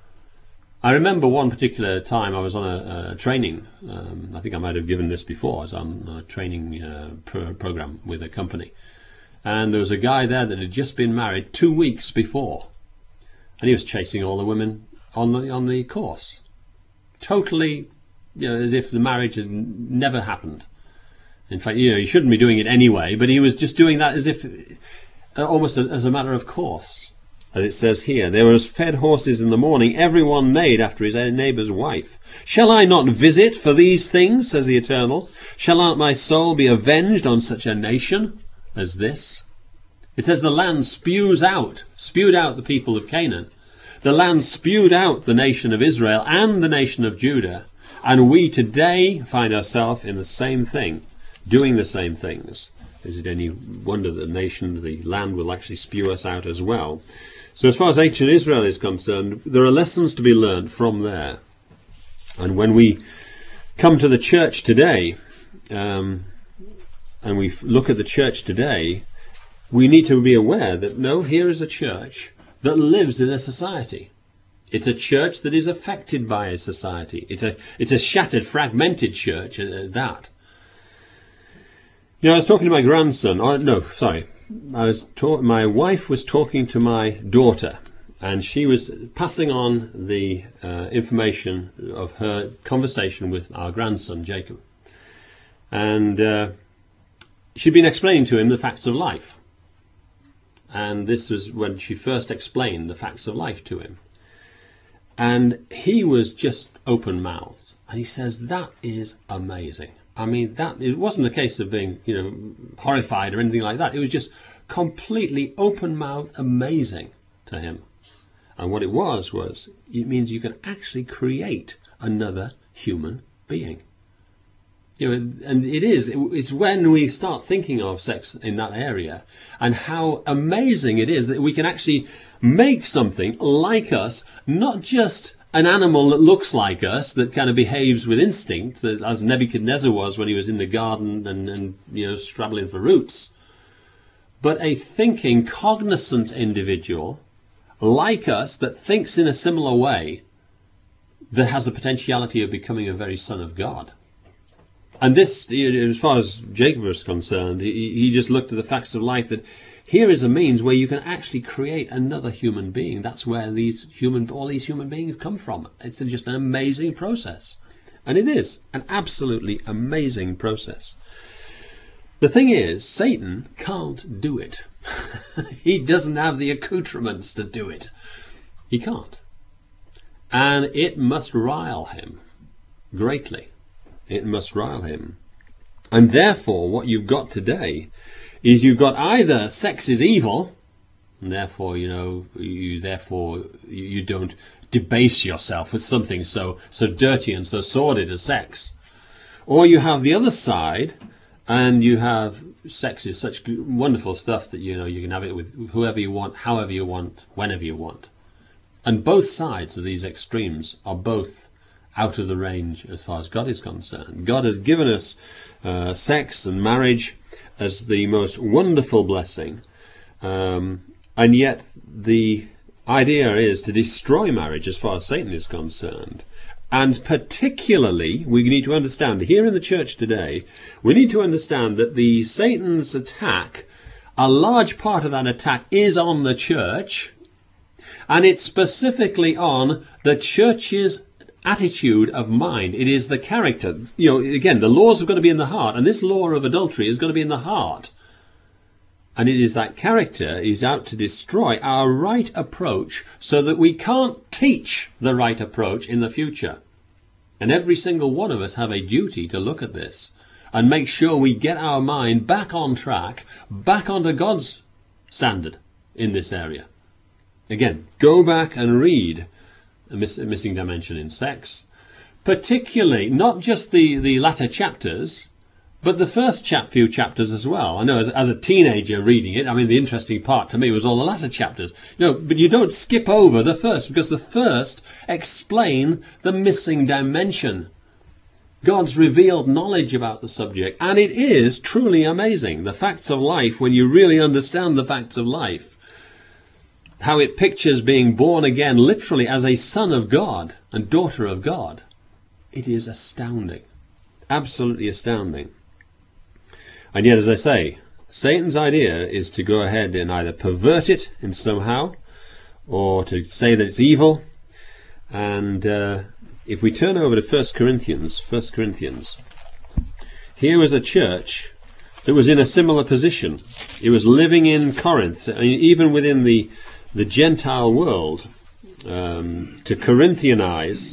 Speaker 1: I remember one particular time I was on a training. I think I might have given this before. I was on a training program with a company. And there was a guy there that had just been married 2 weeks before. And he was chasing all the women on the course. Totally, as if the marriage had never happened. In fact, he shouldn't be doing it anyway, but he was just doing that as if, almost as a matter of course. As it says here, "They were as fed horses in the morning, every one neighed after his neighbour's wife. Shall I not visit for these things, says the Eternal? Shall not my soul be avenged on such a nation as this?" It says the land spewed out the people of Canaan. The land spewed out the nation of Israel and the nation of Judah. And we today find ourselves in the same thing, doing the same things. Is it any wonder that the land will actually spew us out as well? So as far as ancient Israel is concerned, there are lessons to be learned from there. And when we come to the church today, and we look at the church today, we need to be aware that here is a church that lives in a society. It's a church that is affected by a society. It's a shattered, fragmented church at that. I was talking to my grandson. My wife was talking to my daughter, and she was passing on the information of her conversation with our grandson, Jacob. And she'd been explaining to him the facts of life. And this was when she first explained the facts of life to him. And he was just open-mouthed. And he says, "That is amazing." I mean, it wasn't a case of being, horrified or anything like that. It was just completely open-mouthed, amazing to him. And what it was it means you can actually create another human being. And it's when we start thinking of sex in that area and how amazing it is that we can actually make something like us, not just an animal that looks like us, that kind of behaves with instinct, that, as Nebuchadnezzar was when he was in the garden and scrabbling for roots, but a thinking, cognizant individual like us that thinks in a similar way, that has the potentiality of becoming a very son of God. And this, as far as Jacob was concerned, he just looked at the facts of life, that here is a means where you can actually create another human being. That's where all these human beings come from. It's just an amazing process. And it is an absolutely amazing process. The thing is, Satan can't do it. He doesn't have the accoutrements to do it. He can't. And it must rile him greatly. It must rile him. And therefore, what you've got today is you've got either sex is evil, and therefore, you don't debase yourself with something so dirty and so sordid as sex. Or you have the other side, and you have sex is such wonderful stuff that you can have it with whoever you want, however you want, whenever you want. And both sides of these extremes are both out of the range as far as God is concerned. God has given us sex and marriage as the most wonderful blessing, and yet the idea is to destroy marriage as far as Satan is concerned. And particularly, we need to understand, here in the church today, we need to understand that the Satan's attack a large part of that attack is on the church, and it's specifically on the church's attitude of mind. It is the character. Again, the laws are going to be in the heart, and this law of adultery is going to be in the heart. And it is that character is out to destroy our right approach so that we can't teach the right approach in the future. And every single one of us have a duty to look at this and make sure we get our mind back on track, back onto God's standard in this area. Again, go back and read A Missing Dimension in Sex, particularly not just the latter chapters, but the first few chapters as well. I know as a teenager reading it, the interesting part to me was all the latter chapters. But you don't skip over the first, because the first explain the missing dimension, God's revealed knowledge about the subject. And it is truly amazing, the facts of life, when you really understand the facts of life, how it pictures being born again literally as a son of God and daughter of God. It is astounding, absolutely astounding. And yet, as I say, Satan's idea is to go ahead and either pervert it in somehow, or to say that it's evil. And if we turn over to 1 Corinthians, here was a church that was in a similar position. It was living in Corinth, even within the Gentile world. To Corinthianize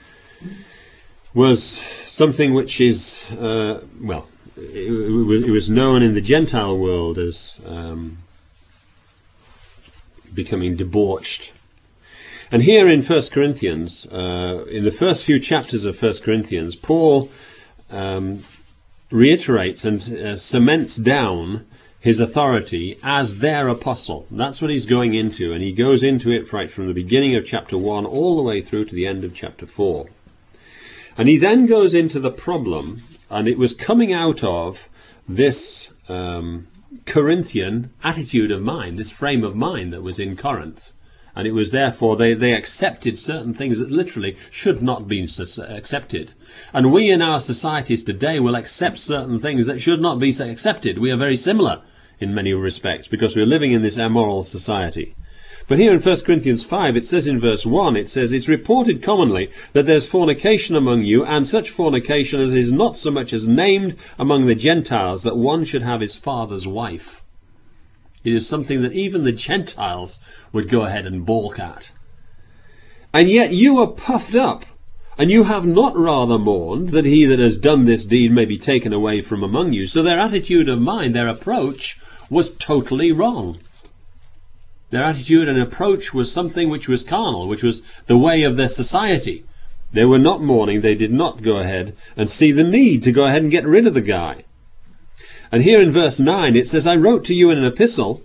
Speaker 1: was something which is, it was known in the Gentile world as becoming debauched. And here in 1 Corinthians, in the first few chapters of 1 Corinthians, Paul reiterates and cements down his authority as their apostle. That's what he's going into, and he goes into it right from the beginning of chapter 1 all the way through to the end of chapter 4. And he then goes into the problem, and it was coming out of this Corinthian attitude of mind, this frame of mind that was in Corinth. And it was therefore they accepted certain things that literally should not be accepted. And we in our societies today will accept certain things that should not be accepted. We are very similar in many respects because we're living in this immoral society. But here in 1 Corinthians 5, it says in verse 1, it says, "It's reported commonly that there's fornication among you, and such fornication as is not so much as named among the Gentiles, that one should have his father's wife." It is something that even the Gentiles would go ahead and balk at. "And yet you are puffed up, and you have not rather mourned that he that has done this deed may be taken away from among you." So their attitude of mind, their approach, was totally wrong. Their attitude and approach was something which was carnal, which was the way of their society. They were not mourning. They did not go ahead and see the need to go ahead and get rid of the guy. And here in verse 9 it says, "I wrote to you in an epistle."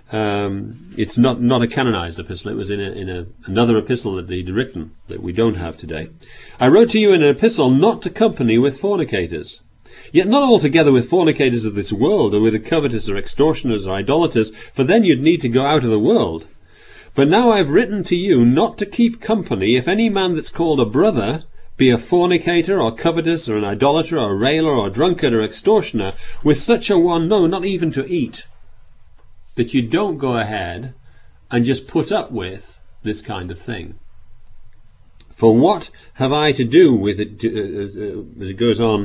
Speaker 1: It's not a canonized epistle. It was in another epistle that he'd written that we don't have today. "I wrote to you in an epistle not to company with fornicators. Yet not altogether with fornicators of this world, or with the covetous, or extortioners, or idolaters, for then you'd need to go out of the world. But now I've written to you not to keep company if any man that's called a brother be a fornicator, or covetous, or an idolater, or a railer, or a drunkard, or extortioner. With such a one, no, not even to eat." That you don't go ahead and just put up with this kind of thing. "For what have I to do with it?" As it goes on,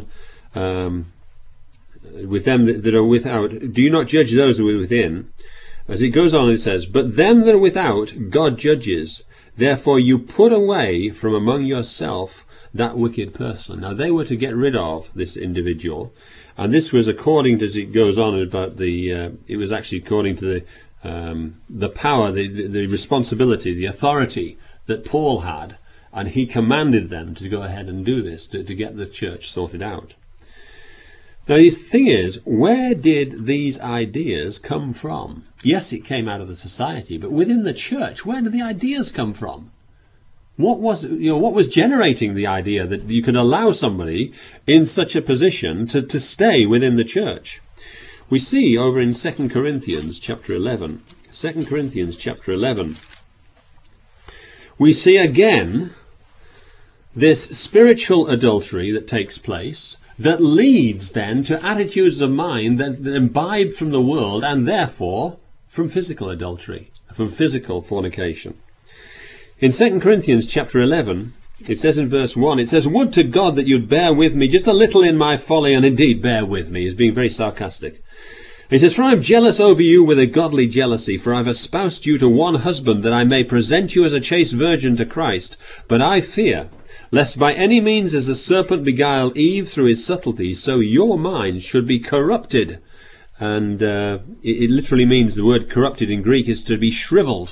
Speaker 1: with them that are without, "do you not judge those who are within?" As it goes on, it says, "But them that are without, God judges. Therefore you put away from among yourself that wicked person." Now they were to get rid of this individual, and this was according to, as it goes on about it was actually according to the power, the responsibility, the authority that Paul had, and he commanded them to go ahead and do this to get the church sorted out. Now the thing is, where did these ideas come from? Yes, it came out of the society, but within the church, where did the ideas come from? What was generating the idea that you could allow somebody in such a position to stay within the church? We see over in 2 Corinthians chapter 11. 2 Corinthians chapter 11. We see again this spiritual adultery that takes place, that leads then to attitudes of mind that imbibe from the world and therefore from physical adultery, from physical fornication. In 2 Corinthians chapter 11, it says in verse 1, it says, "Would to God that you'd bear with me just a little in my folly," and indeed bear with me. He's being very sarcastic. He says, "For I am jealous over you with a godly jealousy, for I have espoused you to one husband, that I may present you as a chaste virgin to Christ. But I fear, lest by any means as the serpent beguiled Eve through his subtlety, so your mind should be corrupted." And it literally means, the word corrupted in Greek is to be shriveled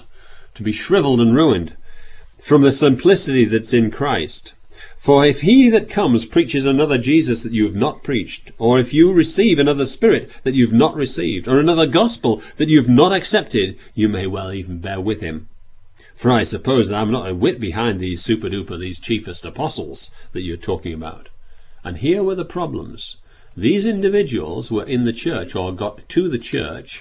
Speaker 1: and ruined from the simplicity that's in Christ. "For if he that comes preaches another Jesus that you have not preached, or if you receive another spirit that you have not received, or another gospel that you have not accepted, you may well even bear with him. For I suppose that I'm not a whit behind these super-duper, these chiefest apostles that you're talking about." And here were the problems. These individuals were in the church, or got to the church,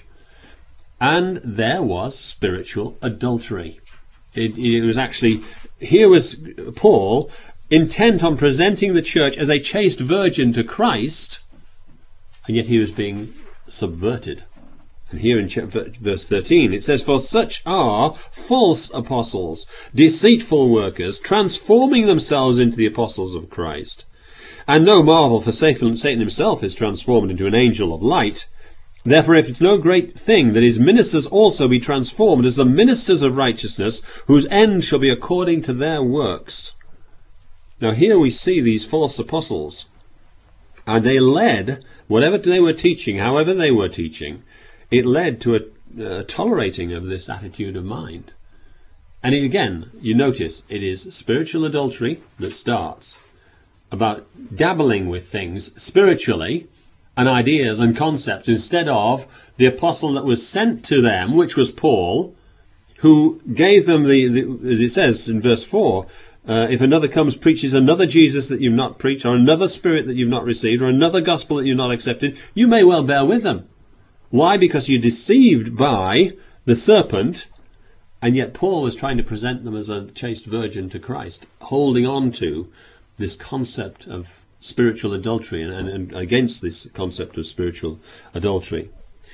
Speaker 1: and there was spiritual adultery. It was actually, here was Paul intent on presenting the church as a chaste virgin to Christ, and yet he was being subverted. And here in verse 13 it says, "For such are false apostles, deceitful workers, transforming themselves into the apostles of Christ. And no marvel, for Satan himself is transformed into an angel of light. Therefore, if it's no great thing that his ministers also be transformed as the ministers of righteousness, whose end shall be according to their works." Now here we see these false apostles, and they led, whatever they were teaching, however they were teaching, it led to a tolerating of this attitude of mind. And again, you notice, it is spiritual adultery that starts, about dabbling with things spiritually, and ideas and concepts, instead of the apostle that was sent to them, which was Paul, who gave them as it says in verse 4, if another comes, preaches another Jesus that you've not preached, or another spirit that you've not received, or another gospel that you've not accepted, you may well bear with them. Why? Because you're deceived by the serpent, and yet Paul was trying to present them as a chaste virgin to Christ, holding on to this concept of spiritual adultery, and against this concept of spiritual adultery.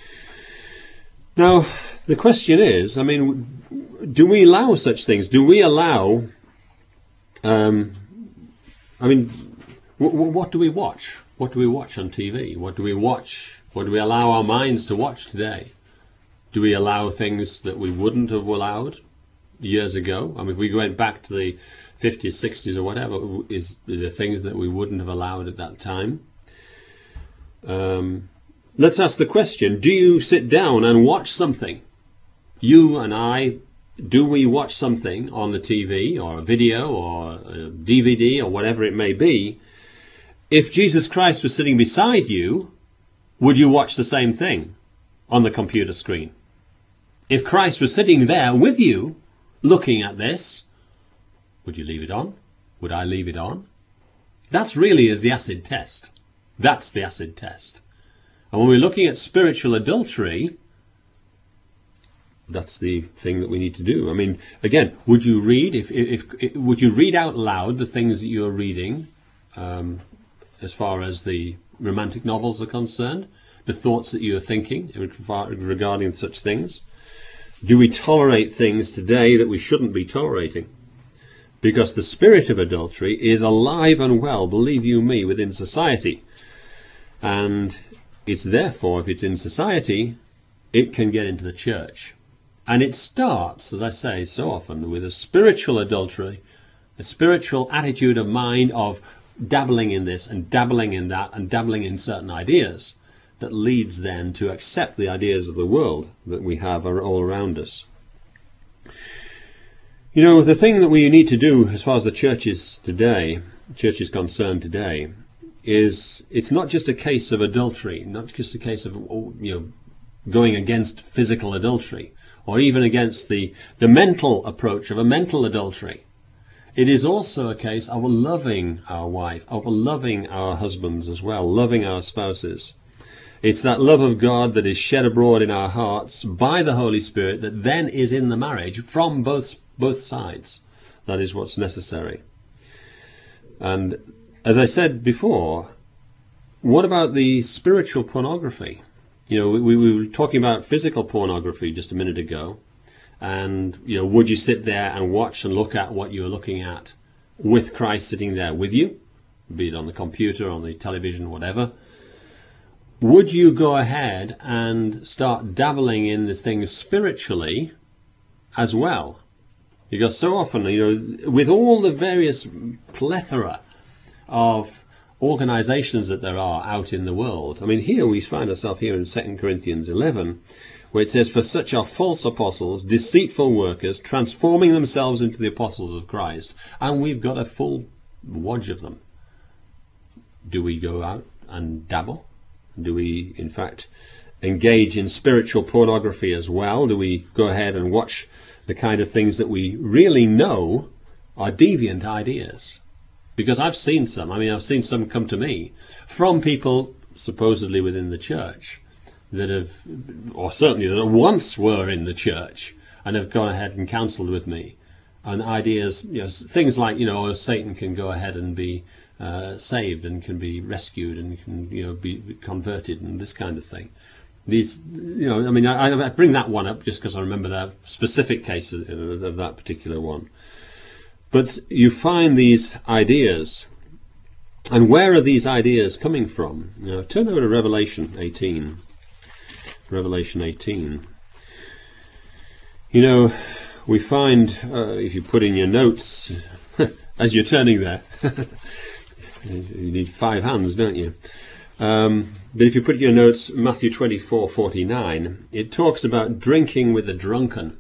Speaker 1: Now, the question is, I mean, do we allow such things? Do we allow, what do we watch? What do we watch on TV? What do we watch? What do we allow our minds to watch today? Do we allow things that we wouldn't have allowed years ago? I mean, if we went back to the 50s, 60s or whatever, is the things that we wouldn't have allowed at that time. Let's ask the question, do you sit down and watch something? You and I, do we watch something on the TV or a video or a DVD or whatever it may be? If Jesus Christ was sitting beside you, would you watch the same thing on the computer screen? If Christ was sitting there with you, looking at this, would you leave it on? Would I leave it on? That really is the acid test. That's the acid test. And when we're looking at spiritual adultery, that's the thing that we need to do. I mean, again, would you read, would you read out loud the things that you're reading, as far as the romantic novels are concerned, the thoughts that you are thinking regarding such things? Do we tolerate things today that we shouldn't be tolerating? Because the spirit of adultery is alive and well, believe you me, within society. And it's therefore, if it's in society, it can get into the church. And it starts, as I say so often, with a spiritual adultery, a spiritual attitude of mind of dabbling in this and dabbling in that and dabbling in certain ideas that leads then to accept the ideas of the world that we have are all around us. You know, the thing that we need to do as far as the church is concerned today, is it's not just a case of adultery, not just a case of going against physical adultery, or even against the mental approach of a mental adultery. It is also a case of loving our wife, of loving our husbands as well, loving our spouses. It's that love of God that is shed abroad in our hearts by the Holy Spirit that then is in the marriage from both sides. That is what's necessary. And as I said before, what about the spiritual pornography? We were talking about physical pornography just a minute ago. And, would you sit there and watch and look at what you're looking at with Christ sitting there with you, be it on the computer, on the television, whatever? Would you go ahead and start dabbling in the things spiritually as well? Because so often, with all the various plethora of organizations that there are out in the world. I mean, here we find ourselves here in 2 Corinthians 11, where it says, "For such are false apostles, deceitful workers, transforming themselves into the apostles of Christ." And we've got a full wodge of them. Do we go out and dabble? Do we, in fact, engage in spiritual pornography as well? Do we go ahead and watch the kind of things that we really know are deviant ideas? Because I've seen some. I've seen some come to me from people supposedly within the church that have, or certainly that once were in the church and have gone ahead and counseled with me. And ideas, things like, Satan can go ahead and be saved and can be rescued and can, be converted and this kind of thing. These, I bring that one up just because I remember that specific case of that particular one. But you find these ideas, and where are these ideas coming from? Turn over to Revelation 18. Revelation 18. We find, if you put in your notes, as you're turning there, you need 5 hands, don't you? But if you put your notes, Matthew 24:49, it talks about drinking with the drunken.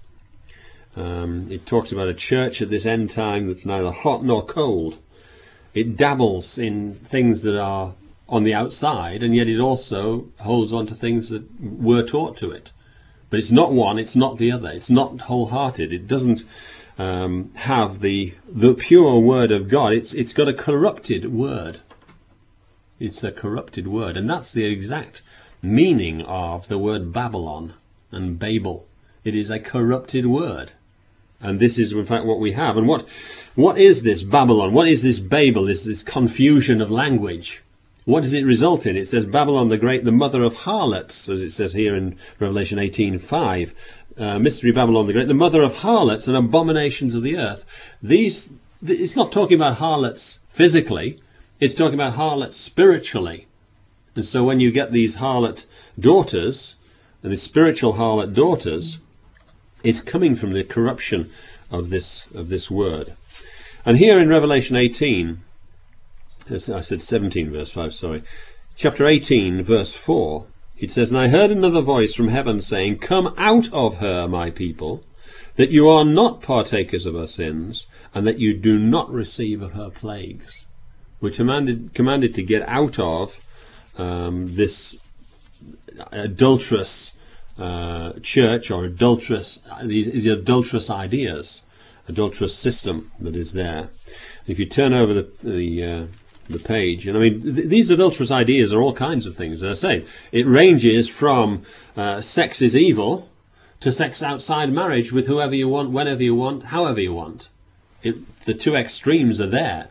Speaker 1: It talks about a church at this end time that's neither hot nor cold. It dabbles in things that are on the outside, and yet it also holds on to things that were taught to it. But it's not one, it's not the other. It's not wholehearted. It doesn't have the pure word of God. It's got a corrupted word. It's a corrupted word, and that's the exact meaning of the word Babylon and Babel. It is a corrupted word. And this is, in fact, what we have. And what is this Babylon? What is this Babel, this confusion of language? What does it result in? It says Babylon the Great, the mother of harlots, as it says here in Revelation 18:5. Mystery Babylon the Great, the mother of harlots and abominations of the earth. It's not talking about harlots physically. It's talking about harlots spiritually. And so when you get these harlot daughters, and the spiritual harlot daughters, it's coming from the corruption of this word. And here in Revelation 18, as I said 17 verse 5, sorry, chapter 18 verse 4, it says, "And I heard another voice from heaven saying, 'Come out of her, my people, that you are not partakers of her sins, and that you do not receive of her plagues.'" We're commanded to get out of this adulterous church, or these adulterous ideas, adulterous system that is there. If you turn over the page, and these adulterous ideas are all kinds of things. As I say, it ranges from sex is evil to sex outside marriage with whoever you want, whenever you want, however you want. The two extremes are there.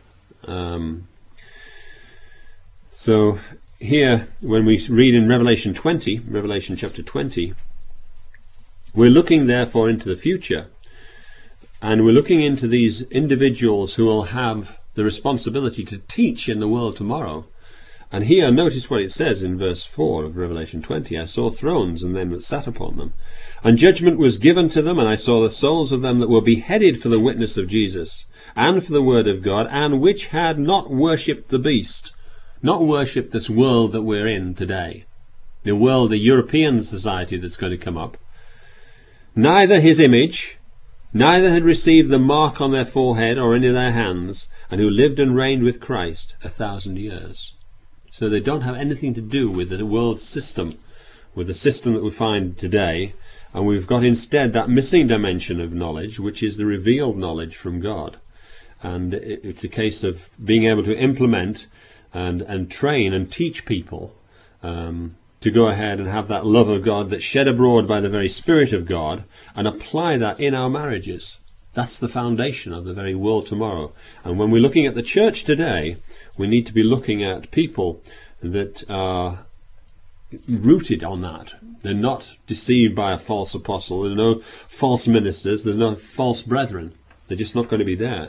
Speaker 1: So here, when we read in Revelation chapter 20, we're looking therefore into the future, and we're looking into these individuals who will have the responsibility to teach in the world tomorrow. And here, notice what it says in verse 4 of Revelation 20. "I saw thrones, and them that sat upon them. And judgment was given to them, and I saw the souls of them that were beheaded for the witness of Jesus, and for the word of God, and which had not worshipped the beast." Not worship this world that we're in today. The world, the European society that's going to come up. "Neither his image, neither had received the mark on their forehead or in their hands, and who lived and reigned with Christ 1,000 years. So they don't have anything to do with the world system, with the system that we find today. And we've got instead that missing dimension of knowledge, which is the revealed knowledge from God. And it's a case of being able to implement and train and teach people to go ahead and have that love of God that's shed abroad by the very Spirit of God, and apply that in our marriages. That's the foundation of the very world tomorrow. And when we're looking at the church today, we need to be looking at people that are rooted on that. They're not deceived by a false apostle. There are no false ministers. There are no false brethren. They're just not going to be there.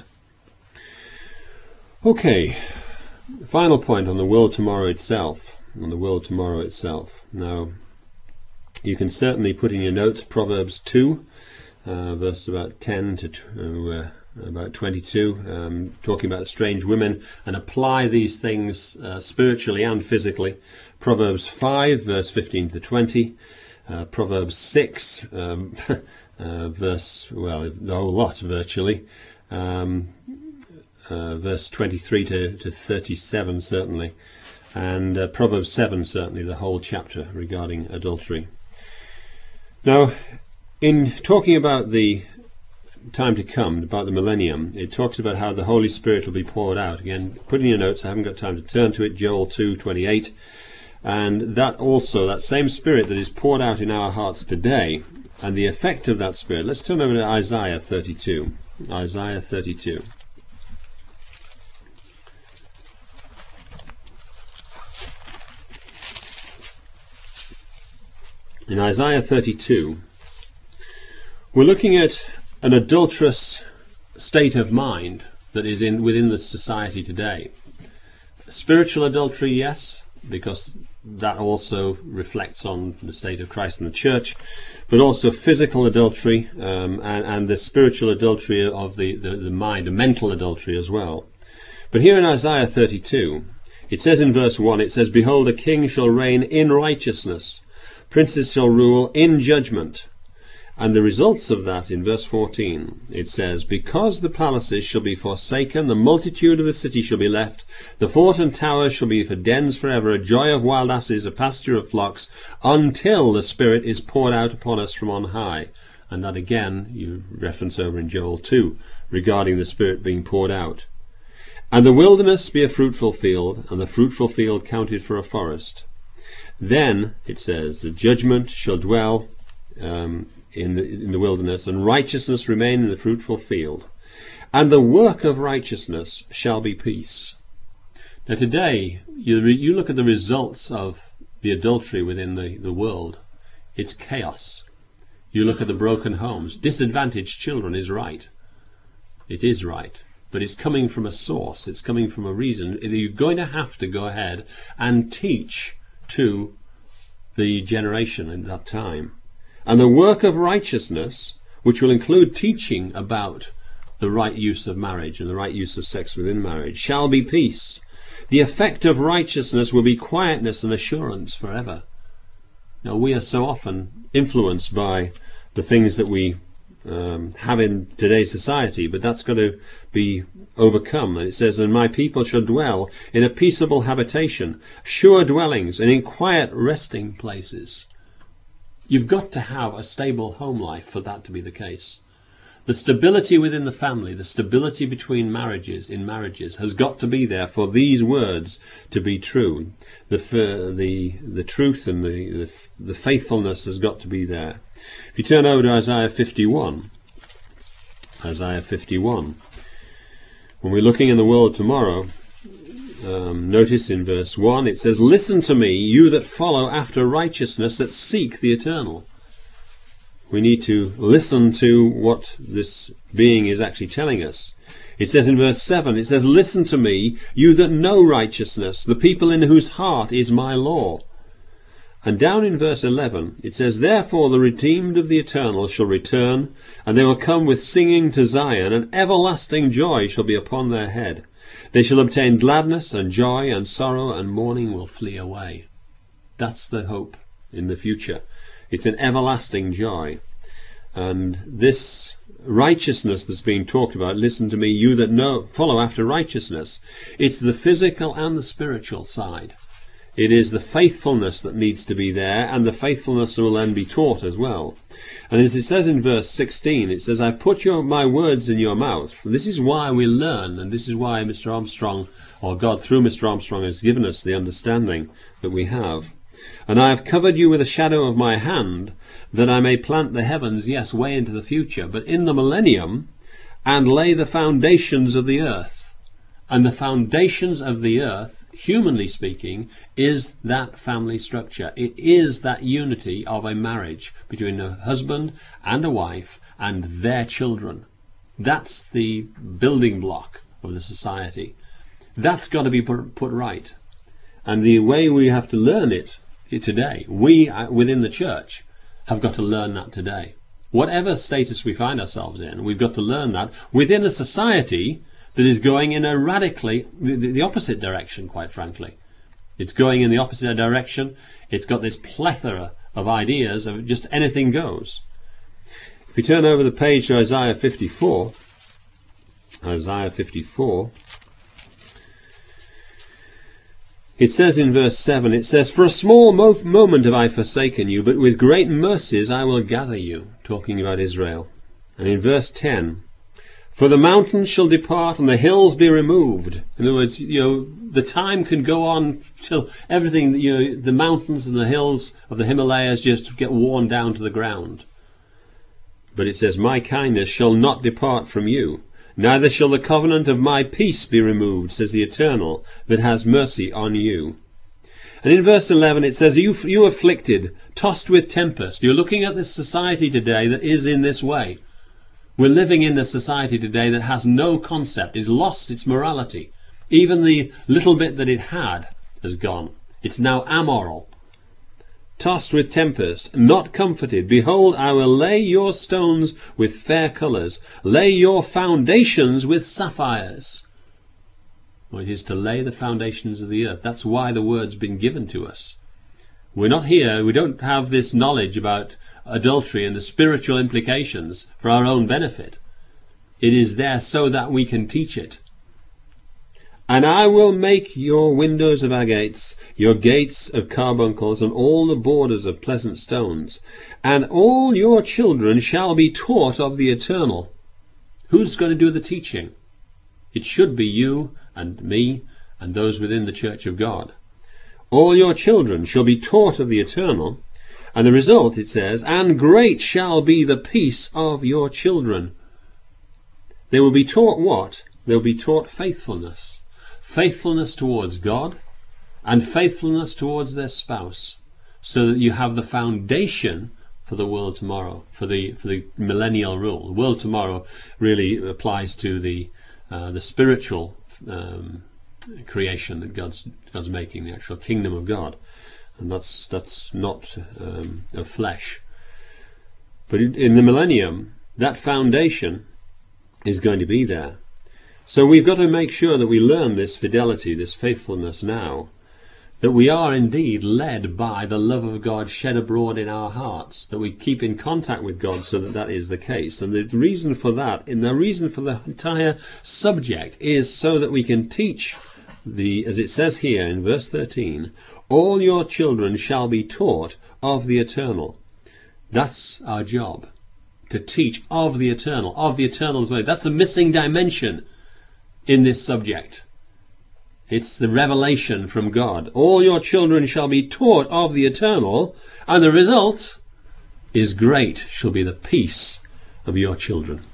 Speaker 1: Okay, final point on the world tomorrow itself. On the world tomorrow itself. Now, you can certainly put in your notes Proverbs 2, verse about 10 to about 22, talking about strange women, and apply these things spiritually and physically. Proverbs 5, verse 15 to 20. Proverbs 6, verse, well, the whole lot virtually. Verse 23 to 37 certainly. And Proverbs 7 certainly, the whole chapter regarding adultery. Now, in talking about the time to come, about the millennium, it talks about how the Holy Spirit will be poured out. Again, put in your notes, I haven't got time to turn to it, Joel 2:28. And that also, that same Spirit that is poured out in our hearts today, and the effect of that Spirit. Let's turn over to Isaiah 32. Isaiah 32. In Isaiah 32, we're looking at an adulterous state of mind that is within the society today. Spiritual adultery, yes, because that also reflects on the state of Christ and the church, but also physical adultery and the spiritual adultery of the mind, the mental adultery as well. But here in Isaiah 32, it says in verse 1, it says, "Behold, a king shall reign in righteousness, princes shall rule in judgment." And the results of that in verse 14, it says, "Because the palaces shall be forsaken, the multitude of the city shall be left, the fort and towers shall be for dens forever, a joy of wild asses, a pasture of flocks, until the Spirit is poured out upon us from on high." And that again, you reference over in Joel 2, regarding the Spirit being poured out. "And the wilderness be a fruitful field, and the fruitful field counted for a forest. Then," it says, "the judgment shall dwell in the wilderness, and righteousness remain in the fruitful field. And the work of righteousness shall be peace." Now today, you look at the results of the adultery within the world. It's chaos. You look at the broken homes. Disadvantaged children is right. It is right. But it's coming from a source. It's coming from a reason. You're going to have to go ahead and teach to the generation in that time. "And the work of righteousness," which will include teaching about the right use of marriage and the right use of sex within marriage, "shall be peace. The effect of righteousness will be quietness and assurance forever." Now, we are so often influenced by the things that we have in today's society, but that's got to be overcome. And it says, "And my people shall dwell in a peaceable habitation, sure dwellings, and in quiet resting places." You've got to have a stable home life for that to be the case. The stability within the family, the stability between marriages, has got to be there for these words to be true. The truth and the faithfulness has got to be there. If you turn over to Isaiah 51, Isaiah 51, when we're looking in the world tomorrow, notice in verse 1, it says, "Listen to me, you that follow after righteousness, that seek the eternal." We need to listen to what this being is actually telling us. It says in verse 7, it says, "Listen to me, you that know righteousness, the people in whose heart is my law." And down in verse 11, it says, "Therefore the redeemed of the eternal shall return, and they will come with singing to Zion, and everlasting joy shall be upon their head. They shall obtain gladness and joy, and sorrow and mourning will flee away." That's the hope in the future. It's an everlasting joy. And this righteousness that's being talked about, "Listen to me, you that follow after righteousness," it's the physical and the spiritual side. It is the faithfulness that needs to be there, and the faithfulness will then be taught as well. And as it says in verse 16, it says, "I've put my words in your mouth." This is why we learn, and this is why Mr. Armstrong, or God through Mr. Armstrong, has given us the understanding that we have. "And I have covered you with the shadow of my hand, that I may plant the heavens," yes, way into the future, but in the millennium, "and lay the foundations of the earth." And the foundations of the earth humanly speaking, is that family structure. It is that unity of a marriage between a husband and a wife and their children. That's the building block of the society. That's got to be put right. And the way we have to learn it today, we within the church have got to learn that today. Whatever status we find ourselves in, we've got to learn that within a society that is going in a radically, the opposite direction, quite frankly. It's going in the opposite direction. It's got this plethora of ideas of just anything goes. If we turn over the page to Isaiah 54, it says in verse 7, it says, "For a small moment have I forsaken you, but with great mercies I will gather you," talking about Israel. And in verse 10, "For the mountains shall depart and the hills be removed." In other words, the time can go on till everything, the mountains and the hills of the Himalayas just get worn down to the ground. But it says, "My kindness shall not depart from you, neither shall the covenant of my peace be removed, says the Eternal, that has mercy on you." And in verse 11 it says, you afflicted, tossed with tempest." You're looking at this society today that is in this way. We're living in a society today that has no concept, is lost its morality. Even the little bit that it had has gone. It's now amoral. "Tossed with tempest, not comforted. Behold, I will lay your stones with fair colours, lay your foundations with sapphires." Well, it is to lay the foundations of the earth. That's why the word's been given to us. We're not here, we don't have this knowledge about adultery and the spiritual implications for our own benefit. It is there so that we can teach it. "And I will make your windows of agates, your gates of carbuncles, and all the borders of pleasant stones. And all your children shall be taught of the Eternal." Who's going to do the teaching? It should be you and me and those within the Church of God. "All your children shall be taught of the Eternal." And the result, it says, "And great shall be the peace of your children." They will be taught what? They will be taught faithfulness. Faithfulness towards God and faithfulness towards their spouse, so that you have the foundation for the world tomorrow, for the millennial rule. The world tomorrow really applies to the spiritual creation that God's making, the actual kingdom of God. And that's not of flesh. But in the millennium, that foundation is going to be there. So we've got to make sure that we learn this fidelity, this faithfulness now, that we are indeed led by the love of God shed abroad in our hearts, that we keep in contact with God so that is the case. And the reason for that, and the reason for the entire subject, is so that we can teach as it says here in verse 13, "All your children shall be taught of the Eternal." That's our job, to teach of the Eternal's way. That's a missing dimension in this subject. It's the revelation from God. All your children shall be taught of the Eternal, and the result is great shall be the peace of your children.